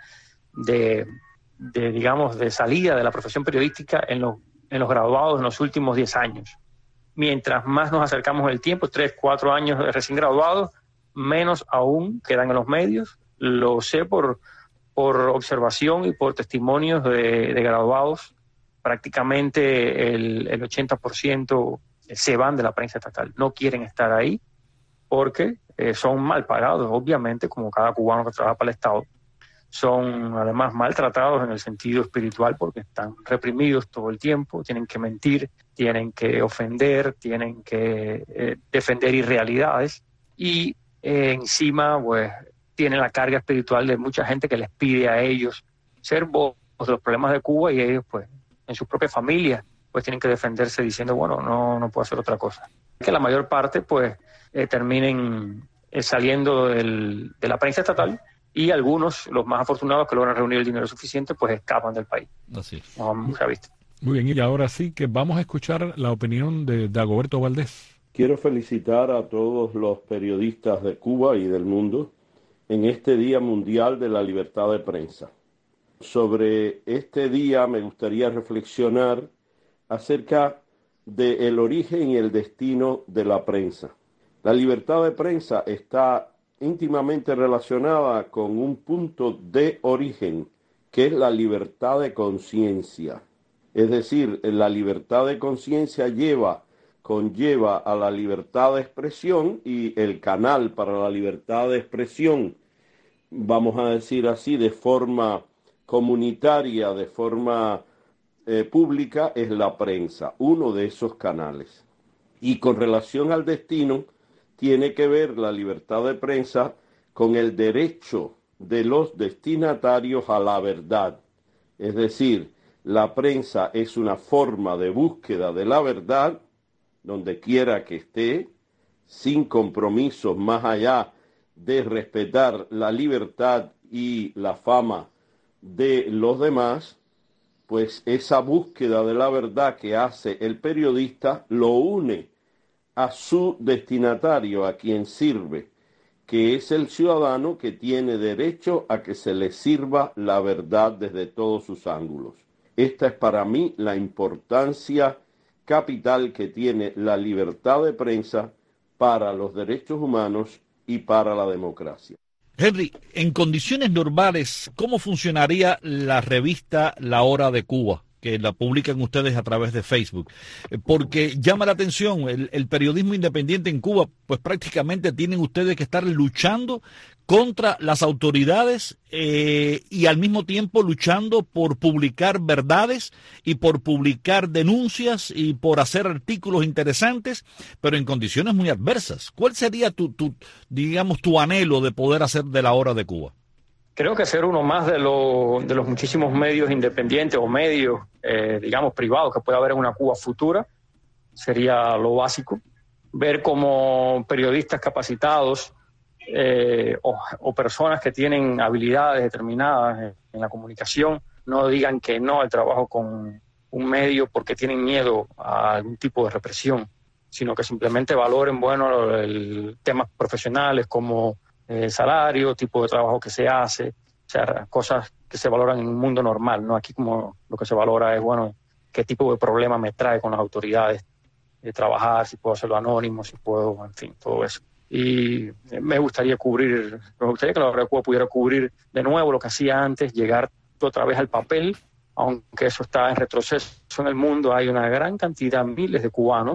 [SPEAKER 8] de, de digamos, de salida de la profesión periodística en los, en los graduados en los últimos diez años. Mientras más nos acercamos en el tiempo, tres, cuatro años de recién graduados, menos aún quedan en los medios. Lo sé por, por observación y por testimonios de, de graduados. Prácticamente el, el ochenta por ciento se van de la prensa estatal, no quieren estar ahí porque eh, son mal pagados, obviamente, como cada cubano que trabaja para el Estado. Son además maltratados en el sentido espiritual porque están reprimidos todo el tiempo, tienen que mentir, tienen que ofender, tienen que eh, defender irrealidades y eh, encima pues tienen la carga espiritual de mucha gente que les pide a ellos ser voz de los problemas de Cuba, y ellos pues en sus propias familias pues tienen que defenderse diciendo, bueno, no, no puedo hacer otra cosa. Que la mayor parte pues eh, terminen eh, saliendo del, de la prensa estatal, y algunos, los más afortunados que logran reunir el dinero suficiente, pues escapan del país.
[SPEAKER 3] Así es.
[SPEAKER 8] Como se ha visto.
[SPEAKER 4] Muy bien, y ahora sí que vamos a escuchar la opinión de Dagoberto Valdés.
[SPEAKER 10] Quiero felicitar a todos los periodistas de Cuba y del mundo en este Día Mundial de la Libertad de Prensa. Sobre este día me gustaría reflexionar acerca del origen y el destino de la prensa. La libertad de prensa está íntimamente relacionada con un punto de origen, que es la libertad de conciencia. Es decir, la libertad de conciencia lleva, conlleva a la libertad de expresión, y el canal para la libertad de expresión, vamos a decir así, de forma comunitaria, de forma eh, pública, es la prensa, uno de esos canales. Y con relación al destino, tiene que ver la libertad de prensa con el derecho de los destinatarios a la verdad. Es decir, la prensa es una forma de búsqueda de la verdad, donde quiera que esté, sin compromisos más allá de respetar la libertad y la fama de los demás. Pues esa búsqueda de la verdad que hace el periodista lo une a su destinatario, a quien sirve, que es el ciudadano, que tiene derecho a que se le sirva la verdad desde todos sus ángulos. Esta es para mí la importancia capital que tiene la libertad de prensa para los derechos humanos y para la democracia.
[SPEAKER 3] Henry, en condiciones normales, ¿cómo funcionaría la revista La Hora de Cuba, que la publican ustedes a través de Facebook? Porque llama la atención, el, el periodismo independiente en Cuba, pues prácticamente tienen ustedes que estar luchando contra las autoridades eh, y al mismo tiempo luchando por publicar verdades y por publicar denuncias y por hacer artículos interesantes, pero en condiciones muy adversas. ¿Cuál sería tu, tu digamos, tu anhelo de poder hacer de La Hora de Cuba?
[SPEAKER 8] Creo que ser uno más de, lo, de los muchísimos medios independientes o medios, eh, digamos, privados que puede haber en una Cuba futura sería lo básico. Ver cómo periodistas capacitados eh, o, o personas que tienen habilidades determinadas en la comunicación no digan que no al trabajo con un medio porque tienen miedo a algún tipo de represión, sino que simplemente valoren, bueno, el, temas profesionales como el salario, tipo de trabajo que se hace, o sea, cosas que se valoran en un mundo normal, ¿no? Aquí como lo que se valora es, bueno, qué tipo de problema me trae con las autoridades de trabajar, si puedo hacerlo anónimo, si puedo, en fin, todo eso. Y me gustaría cubrir, me gustaría que la Hora de Cuba pudiera cubrir de nuevo lo que hacía antes, llegar otra vez al papel, aunque eso está en retroceso en el mundo. Hay una gran cantidad, miles de cubanos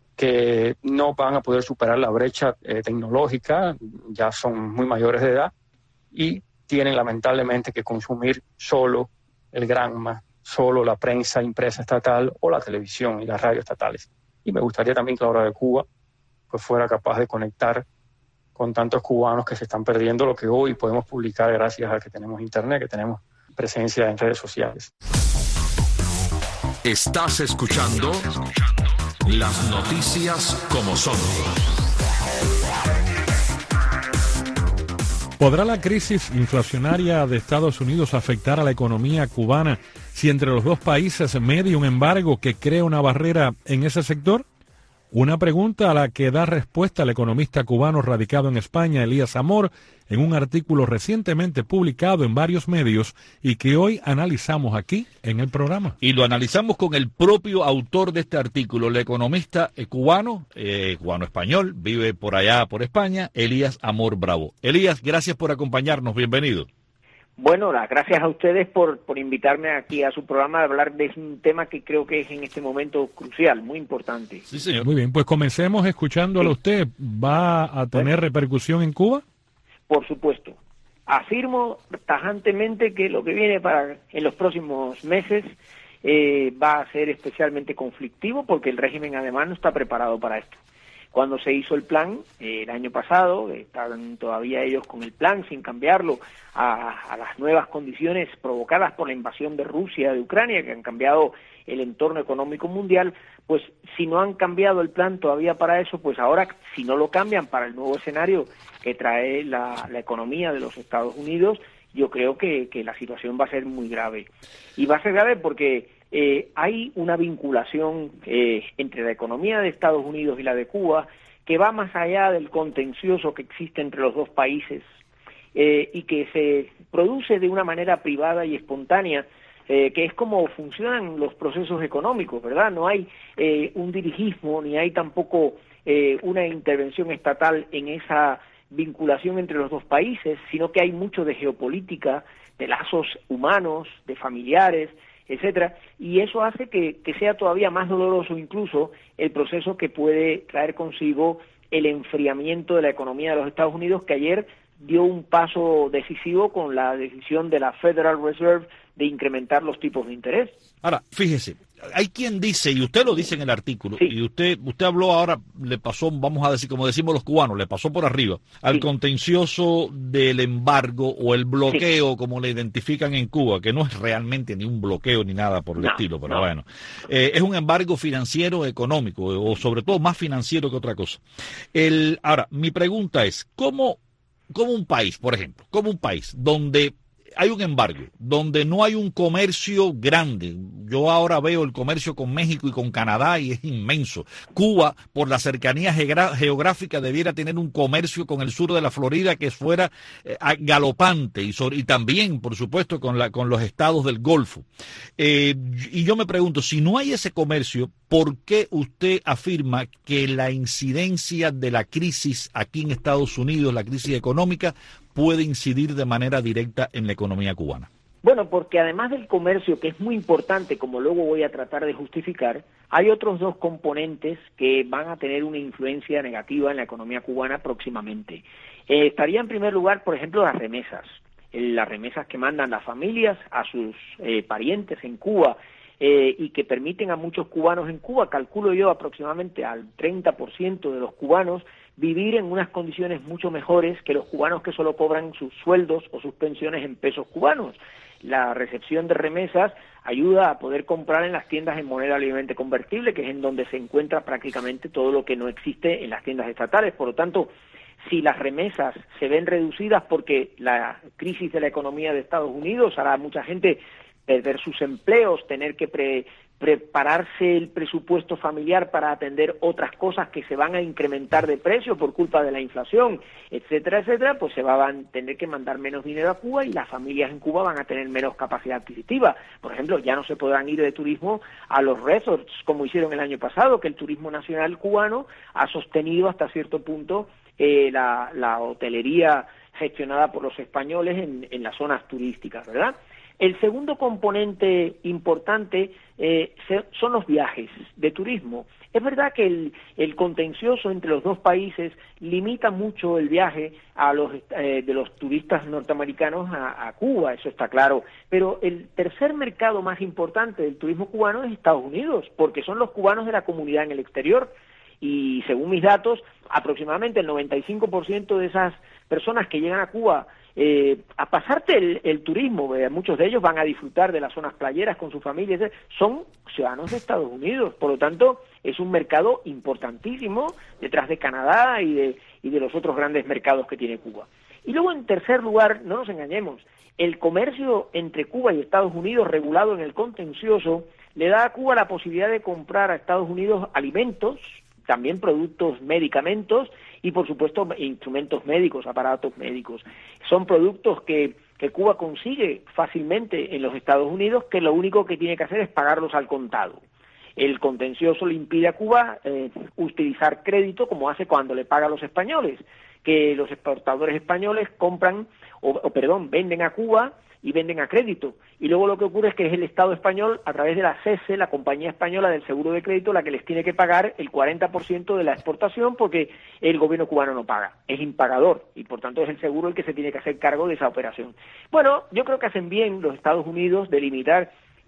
[SPEAKER 8] que no van a poder superar la brecha eh, tecnológica, ya son muy mayores de edad y tienen lamentablemente que consumir solo el Granma, solo la prensa impresa estatal o la televisión y las radios estatales. Y me gustaría también que La Hora de Cuba pues fuera capaz de conectar con tantos cubanos que se están perdiendo lo que hoy podemos publicar gracias a que tenemos internet, que tenemos presencia en redes sociales.
[SPEAKER 2] Estás escuchando las noticias como son.
[SPEAKER 4] ¿Podrá la crisis inflacionaria de Estados Unidos afectar a la economía cubana si entre los dos países media un embargo que crea una barrera en ese sector? Una pregunta a la que da respuesta el economista cubano radicado en España, Elías Amor, en un artículo recientemente publicado en varios medios y que hoy analizamos aquí en el programa.
[SPEAKER 3] Y lo analizamos con el propio autor de este artículo, el economista eh, cubano, eh, cubano-español, vive por allá, por España, Elías Amor Bravo. Elías, gracias por acompañarnos, bienvenido.
[SPEAKER 11] Bueno, gracias a ustedes por, por invitarme aquí a su programa a hablar de un tema que creo que es en este momento crucial, muy importante.
[SPEAKER 4] Sí, señor. Muy bien, pues comencemos escuchándolo a usted. ¿Va a tener bueno, repercusión en Cuba?
[SPEAKER 11] Por supuesto. Afirmo tajantemente que lo que viene para en los próximos meses eh, va a ser especialmente conflictivo porque el régimen además no está preparado para esto. cuando se hizo el plan eh, el año pasado, estaban todavía ellos con el plan sin cambiarlo a, a las nuevas condiciones provocadas por la invasión de Rusia de Ucrania, que han cambiado el entorno económico mundial. Pues si no han cambiado el plan todavía para eso, pues ahora si no lo cambian para el nuevo escenario que trae la, la economía de los Estados Unidos, yo creo que, que la situación va a ser muy grave. Y va a ser grave porque eh, hay una vinculación eh, entre la economía de Estados Unidos y la de Cuba que va más allá del contencioso que existe entre los dos países eh, y que se produce de una manera privada y espontánea, eh, que es como funcionan los procesos económicos, ¿verdad? No hay eh, un dirigismo ni hay tampoco eh, una intervención estatal en esa vinculación entre los dos países, sino que hay mucho de geopolítica, de lazos humanos, de familiares, etcétera, y eso hace que, que sea todavía más doloroso incluso el proceso que puede traer consigo el enfriamiento de la economía de los Estados Unidos, que ayer dio un paso decisivo con la decisión de la Federal Reserve de incrementar los tipos de interés.
[SPEAKER 3] Ahora, fíjese, hay quien dice, y usted lo dice en el artículo, sí. y usted usted habló ahora, le pasó, vamos a decir, como decimos los cubanos, le pasó por arriba, al sí. contencioso del embargo o el bloqueo, sí. como le identifican en Cuba, que no es realmente ni un bloqueo ni nada por el no, estilo, pero no. bueno, eh, es un embargo financiero económico, o sobre todo más financiero que otra cosa. El, ahora, mi pregunta es, ¿cómo, cómo un país, por ejemplo, como un país donde hay un embargo, donde no hay un comercio grande? Yo ahora veo el comercio con México y con Canadá y es inmenso. Cuba, por la cercanía geográfica, debiera tener un comercio con el sur de la Florida que fuera eh, galopante y, sobre, y también, por supuesto, con, la, con los estados del Golfo. Eh, y yo me pregunto, si no hay ese comercio, ¿por qué usted afirma que la incidencia de la crisis aquí en Estados Unidos, la crisis económica, puede incidir de manera directa en la economía cubana?
[SPEAKER 11] Bueno, porque además del comercio, que es muy importante, como luego voy a tratar de justificar, hay otros dos componentes que van a tener una influencia negativa en la economía cubana próximamente. Eh, estaría en primer lugar, por ejemplo, las remesas. Eh, las remesas que mandan las familias a sus eh, parientes en Cuba, Eh, y que permiten a muchos cubanos en Cuba, calculo yo aproximadamente al treinta por ciento de los cubanos, vivir en unas condiciones mucho mejores que los cubanos que solo cobran sus sueldos o sus pensiones en pesos cubanos. La recepción de remesas ayuda a poder comprar en las tiendas en moneda libremente convertible, que es en donde se encuentra prácticamente todo lo que no existe en las tiendas estatales. Por lo tanto, si las remesas se ven reducidas porque la crisis de la economía de Estados Unidos hará a mucha gente perder sus empleos, tener que pre, prepararse el presupuesto familiar para atender otras cosas que se van a incrementar de precio por culpa de la inflación, etcétera, etcétera, pues se van a tener que mandar menos dinero a Cuba y las familias en Cuba van a tener menos capacidad adquisitiva. Por ejemplo, ya no se podrán ir de turismo a los resorts como hicieron el año pasado, que el turismo nacional cubano ha sostenido hasta cierto punto eh, la, la hotelería gestionada por los españoles en, en las zonas turísticas, ¿verdad? El segundo componente importante eh, son los viajes de turismo. Es verdad que el, el contencioso entre los dos países limita mucho el viaje a los, eh, de los turistas norteamericanos a, a Cuba, eso está claro. Pero el tercer mercado más importante del turismo cubano es Estados Unidos, porque son los cubanos de la comunidad en el exterior. Y según mis datos, aproximadamente el noventa y cinco por ciento de esas personas que llegan a Cuba Eh, a pasarte el, el turismo, eh, muchos de ellos van a disfrutar de las zonas playeras con sus familias, eh, son ciudadanos de Estados Unidos, por lo tanto es un mercado importantísimo detrás de Canadá y de, y de los otros grandes mercados que tiene Cuba. Y luego, en tercer lugar, no nos engañemos, el comercio entre Cuba y Estados Unidos regulado en el contencioso le da a Cuba la posibilidad de comprar a Estados Unidos alimentos, también productos, medicamentos y, por supuesto, instrumentos médicos, aparatos médicos. Son productos que, que Cuba consigue fácilmente en los Estados Unidos, que lo único que tiene que hacer es pagarlos al contado. El contencioso le impide a Cuba eh, utilizar crédito como hace cuando le paga a los españoles, que los exportadores españoles compran, o, o perdón, venden a Cuba y venden a crédito. Y luego lo que ocurre es que es el Estado español, a través de la C E S E, la compañía española del seguro de crédito, la que les tiene que pagar el cuarenta por ciento de la exportación porque el gobierno cubano no paga. Es impagador y, por tanto, es el seguro el que se tiene que hacer cargo de esa operación. Bueno, yo creo que hacen bien los Estados Unidos de limitar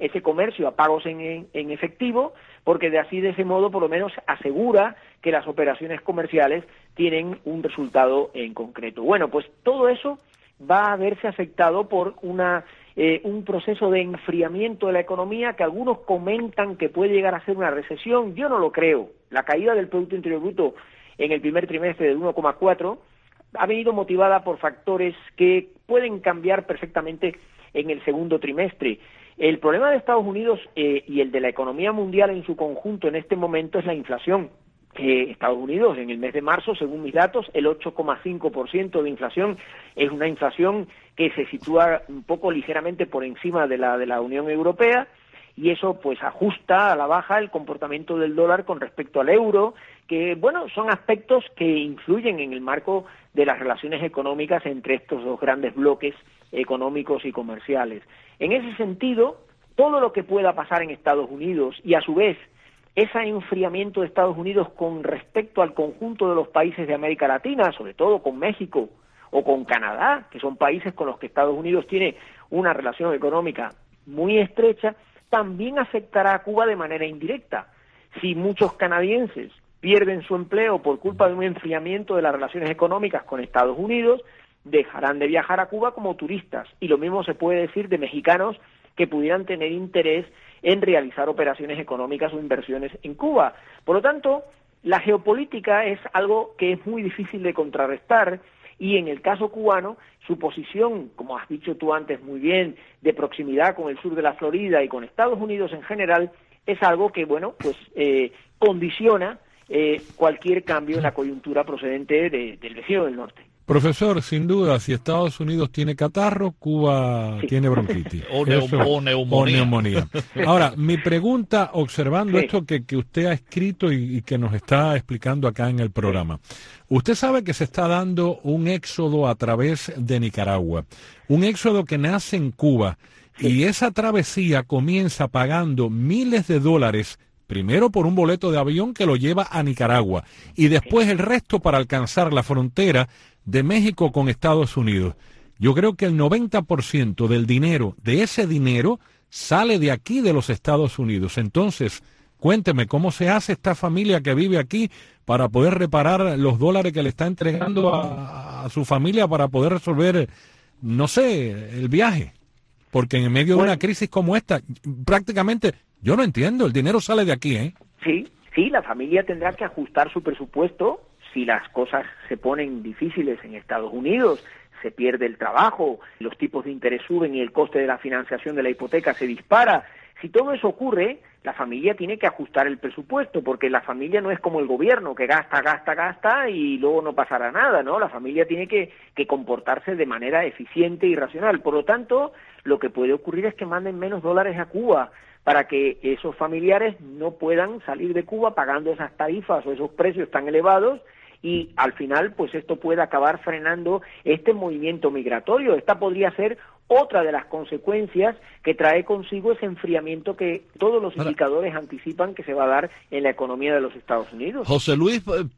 [SPEAKER 11] ese comercio a pagos en, en, en efectivo, porque de así de ese modo por lo menos asegura que las operaciones comerciales tienen un resultado en concreto. Bueno, pues todo eso va a verse afectado por una eh, un proceso de enfriamiento de la economía que algunos comentan que puede llegar a ser una recesión. Yo no lo creo. La caída del Producto Interior Bruto en el primer trimestre del uno coma cuatro ha venido motivada por factores que pueden cambiar perfectamente en el segundo trimestre. El problema de Estados Unidos eh, y el de la economía mundial en su conjunto en este momento es la inflación. Eh, Estados Unidos en el mes de marzo, según mis datos, el ocho coma cinco por ciento de inflación es una inflación que se sitúa un poco ligeramente por encima de la de la Unión Europea, y eso pues ajusta a la baja el comportamiento del dólar con respecto al euro, que bueno, son aspectos que influyen en el marco de las relaciones económicas entre estos dos grandes bloques económicos y comerciales. En ese sentido, todo lo que pueda pasar en Estados Unidos y a su vez ese enfriamiento de Estados Unidos con respecto al conjunto de los países de América Latina, sobre todo con México o con Canadá, que son países con los que Estados Unidos tiene una relación económica muy estrecha, también afectará a Cuba de manera indirecta. Si muchos canadienses pierden su empleo por culpa de un enfriamiento de las relaciones económicas con Estados Unidos, dejarán de viajar a Cuba como turistas. Y lo mismo se puede decir de mexicanos que pudieran tener interés en realizar operaciones económicas o inversiones en Cuba. Por lo tanto, la geopolítica es algo que es muy difícil de contrarrestar, y en el caso cubano, su posición, como has dicho tú antes muy bien, de proximidad con el sur de la Florida y con Estados Unidos en general, es algo que, bueno, pues eh, condiciona eh, cualquier cambio en la coyuntura procedente de, del vecino del norte.
[SPEAKER 4] Profesor, sin duda, si Estados Unidos tiene catarro, Cuba sí. tiene bronquitis.
[SPEAKER 3] o, neum o neumonía.
[SPEAKER 4] O neumonía. Ahora, mi pregunta, observando sí. esto que, que usted ha escrito y, y que nos está explicando acá en el programa. Usted sabe que se está dando un éxodo a través de Nicaragua, un éxodo que nace en Cuba, sí. y esa travesía comienza pagando miles de dólares, primero por un boleto de avión que lo lleva a Nicaragua, y después el resto para alcanzar la frontera de México con Estados Unidos. Yo creo que el noventa por ciento del dinero, de ese dinero, sale de aquí, de los Estados Unidos. Entonces, cuénteme, ¿cómo se hace esta familia que vive aquí para poder reparar los dólares que le está entregando a, a su familia para poder resolver, no sé, el viaje? Porque en medio bueno, de una crisis como esta, prácticamente, yo no entiendo, el dinero sale de aquí, ¿eh?
[SPEAKER 11] Sí, sí, la familia tendrá que ajustar su presupuesto. Si las cosas se ponen difíciles en Estados Unidos, se pierde el trabajo, los tipos de interés suben y el coste de la financiación de la hipoteca se dispara. Si todo eso ocurre, la familia tiene que ajustar el presupuesto, porque la familia no es como el gobierno, que gasta, gasta, gasta y luego no pasará nada, ¿no? La familia tiene que, que comportarse de manera eficiente y racional. Por lo tanto, lo que puede ocurrir es que manden menos dólares a Cuba, para que esos familiares no puedan salir de Cuba pagando esas tarifas o esos precios tan elevados, y al final pues esto puede acabar frenando este movimiento migratorio. Esta podría ser otra de las consecuencias que trae consigo ese enfriamiento que todos los indicadores anticipan que se va a dar en la economía de los Estados Unidos.
[SPEAKER 3] José Luis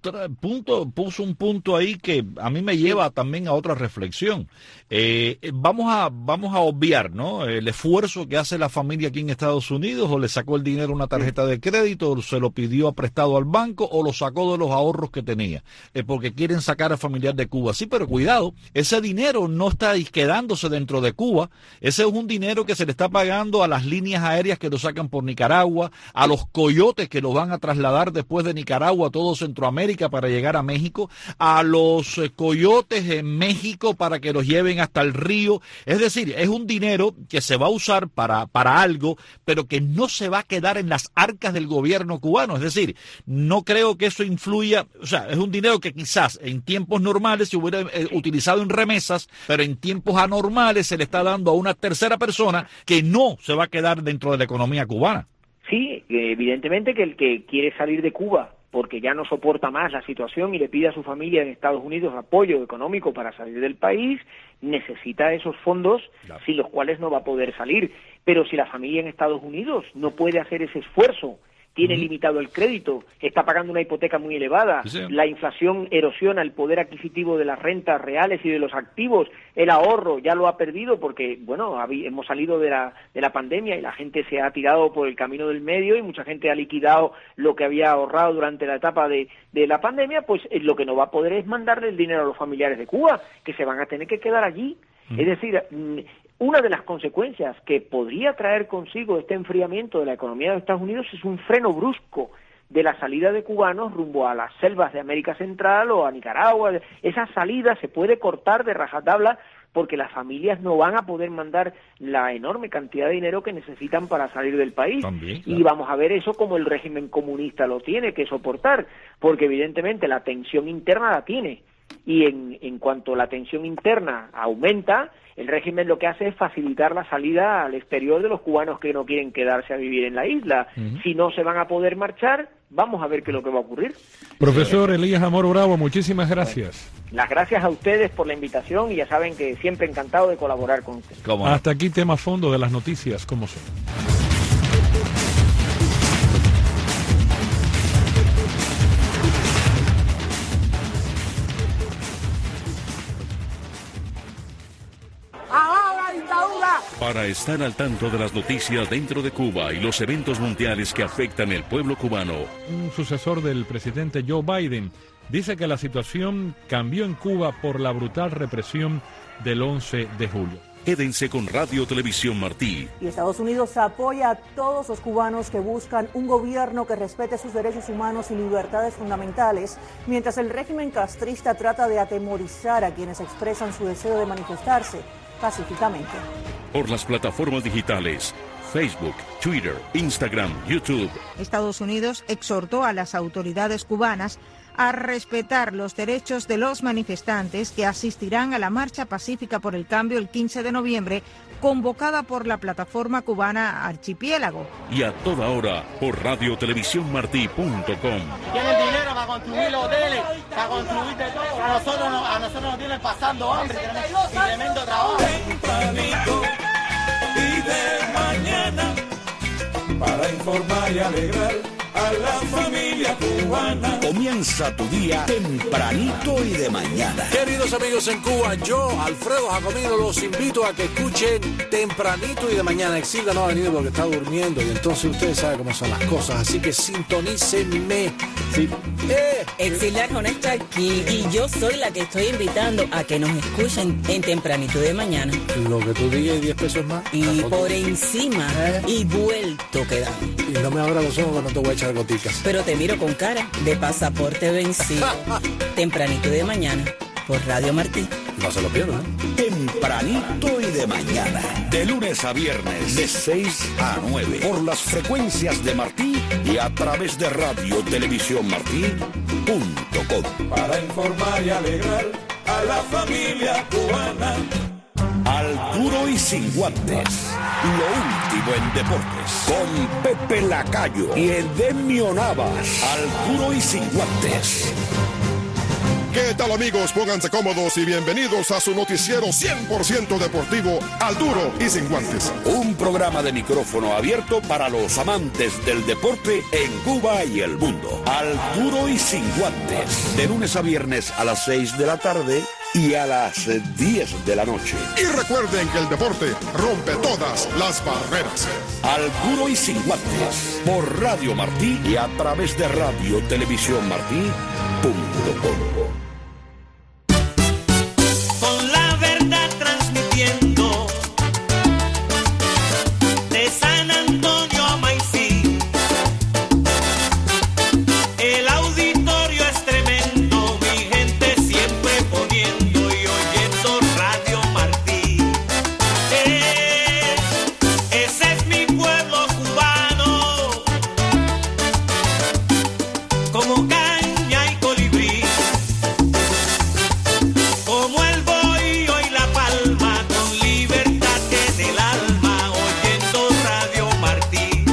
[SPEAKER 3] punto, puso un punto ahí que a mí me lleva también a otra reflexión. Eh, vamos a vamos a obviar, ¿no?, el esfuerzo que hace la familia aquí en Estados Unidos, o le sacó el dinero a una tarjeta de crédito, o se lo pidió prestado al banco, o lo sacó de los ahorros que tenía, eh, porque quieren sacar al familiar de Cuba. Sí, pero cuidado, ese dinero no está quedándose dentro de Cuba. Ese es un dinero que se le está pagando a las líneas aéreas que lo sacan por Nicaragua, a los coyotes que lo van a trasladar después de Nicaragua a todo Centroamérica para llegar a México, a los eh, coyotes en México para que los lleven hasta el río. Es decir, es un dinero que se va a usar para, para algo, pero que no se va a quedar en las arcas del gobierno cubano. Es decir, no creo que eso influya, o sea, es un dinero que quizás en tiempos normales se hubiera eh, utilizado en remesas, pero en tiempos anormales se le está dando a una tercera persona que no se va a quedar dentro de la economía cubana.
[SPEAKER 11] Sí, evidentemente que el que quiere salir de Cuba porque ya no soporta más la situación y le pide a su familia en Estados Unidos apoyo económico para salir del país, necesita esos fondos, claro, sin los cuales no va a poder salir. Pero si la familia en Estados Unidos no puede hacer ese esfuerzo tiene limitado el crédito, está pagando una hipoteca muy elevada,
[SPEAKER 3] Sí.
[SPEAKER 11] la inflación erosiona el poder adquisitivo de las rentas reales y de los activos, el ahorro ya lo ha perdido porque, bueno, habi- hemos salido de la, de la pandemia y la gente se ha tirado por el camino del medio y mucha gente ha liquidado lo que había ahorrado durante la etapa de, de la pandemia, pues eh, lo que no va a poder es mandarle el dinero a los familiares de Cuba, que se van a tener que quedar allí. Mm. Es decir, mm, una de las consecuencias que podría traer consigo este enfriamiento de la economía de Estados Unidos es un freno brusco de la salida de cubanos rumbo a las selvas de América Central o a Nicaragua. Esa salida se puede cortar de rajatabla porque las familias no van a poder mandar la enorme cantidad de dinero que necesitan para salir del país.
[SPEAKER 3] También, claro.
[SPEAKER 11] Y vamos a ver eso como el régimen comunista lo tiene que soportar, porque evidentemente la tensión interna la tiene. Y en, en cuanto la tensión interna aumenta, el régimen lo que hace es facilitar la salida al exterior de los cubanos que no quieren quedarse a vivir en la isla. Uh-huh. Si no se van a poder marchar, vamos a ver qué es lo que va a ocurrir.
[SPEAKER 4] Profesor Elías Amor Bravo, muchísimas gracias.
[SPEAKER 11] Bueno, las gracias a ustedes por la invitación y ya saben que siempre encantado de colaborar con ustedes.
[SPEAKER 4] ¿Cómo? Hasta aquí tema fondo de las noticias, ¿cómo son?
[SPEAKER 1] Para estar al tanto de las noticias dentro de Cuba y los eventos mundiales que afectan el pueblo cubano,
[SPEAKER 4] un sucesor del presidente Joe Biden dice que la situación cambió en Cuba por la brutal represión del once de julio.
[SPEAKER 1] Quédense con Radio Televisión Martí.
[SPEAKER 12] Y Estados Unidos apoya a todos los cubanos que buscan un gobierno que respete sus derechos humanos y libertades fundamentales, mientras el régimen castrista trata de atemorizar a quienes expresan su deseo de manifestarse pacíficamente.
[SPEAKER 1] Por las plataformas digitales, Facebook, Twitter, Instagram, YouTube.
[SPEAKER 13] Estados Unidos exhortó a las autoridades cubanas a respetar los derechos de los manifestantes que asistirán a la marcha pacífica por el cambio el quince de noviembre, convocada por la plataforma cubana Archipiélago.
[SPEAKER 1] Y a toda hora por radio televisión martí punto com.
[SPEAKER 14] Tienen dinero para construir los hoteles, para construir de todo. A nosotros, no, a nosotros nos tienen pasando hambre y tremendo trabajo.
[SPEAKER 15] Tempranito y de mañana, para informar y alegrar a la familia cubana.
[SPEAKER 16] Comienza tu día tempranito y de mañana.
[SPEAKER 17] Queridos amigos en Cuba, yo, Alfredo Jacomino, los invito a que escuchen tempranito y de mañana. Exilda no ha venido porque está durmiendo y entonces ustedes saben cómo son las cosas, así que sintonícenme. Sí.
[SPEAKER 18] Eh. Exilda no está aquí y yo soy la que estoy invitando a que nos escuchen en tempranito y de mañana.
[SPEAKER 17] Lo que tú digas y diez pesos más.
[SPEAKER 18] Y por encima ¿Eh? y vuelto quedamos.
[SPEAKER 17] Y no me abra los ojos que no te voy a echar goticas.
[SPEAKER 18] Pero te miro con cara de pasaporte vencido. Tempranito y de mañana, por Radio Martí.
[SPEAKER 17] No se lo pierdan.
[SPEAKER 16] Tempranito y de mañana. De lunes a viernes, de seis a nueve. Por las frecuencias de Martí y a través de Radio Televisión Martí punto com.
[SPEAKER 15] Para informar y alegrar a la familia cubana.
[SPEAKER 16] Al duro y sin guantes. Lo último en deportes. Con Pepe Lacayo y Edemio Navas. Al duro y sin guantes.
[SPEAKER 19] ¿Qué tal, amigos? Pónganse cómodos y bienvenidos a su noticiero cien por ciento deportivo, Al Duro y Sin Guantes.
[SPEAKER 16] Un programa de micrófono abierto para los amantes del deporte en Cuba y el mundo. Al Duro y Sin Guantes. De lunes a viernes a las seis de la tarde y a las diez de la noche.
[SPEAKER 19] Y recuerden que el deporte rompe todas las barreras.
[SPEAKER 16] Al Duro y Sin Guantes. Por Radio Martí y a través de Radio Televisión Martí punto com.
[SPEAKER 15] Con la verdad transmitiendo de San Antonio a Maicí. El auditorio es tremendo, mi gente siempre poniendo y oyendo Radio Martí. Eh, ese es mi pueblo cubano, como caña y colibrí. Como el bohío y la palma, con libertad en el alma, oyendo Radio Martí.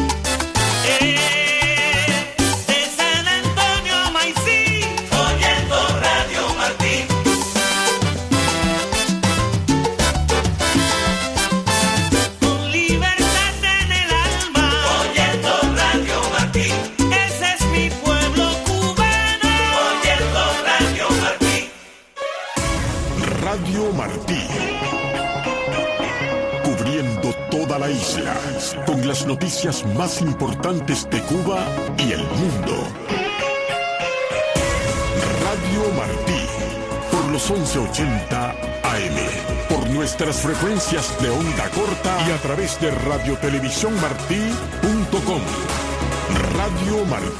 [SPEAKER 15] Eh, de San Antonio a Maicí, oyendo Radio Martí. Con libertad en el alma, oyendo Radio Martí.
[SPEAKER 7] Martí. Cubriendo toda la isla, con las noticias más importantes de Cuba y el mundo. Radio Martí, por los once ochenta A M, por nuestras frecuencias de onda corta y a través de radiotelevisión martí punto com. Radio Martí.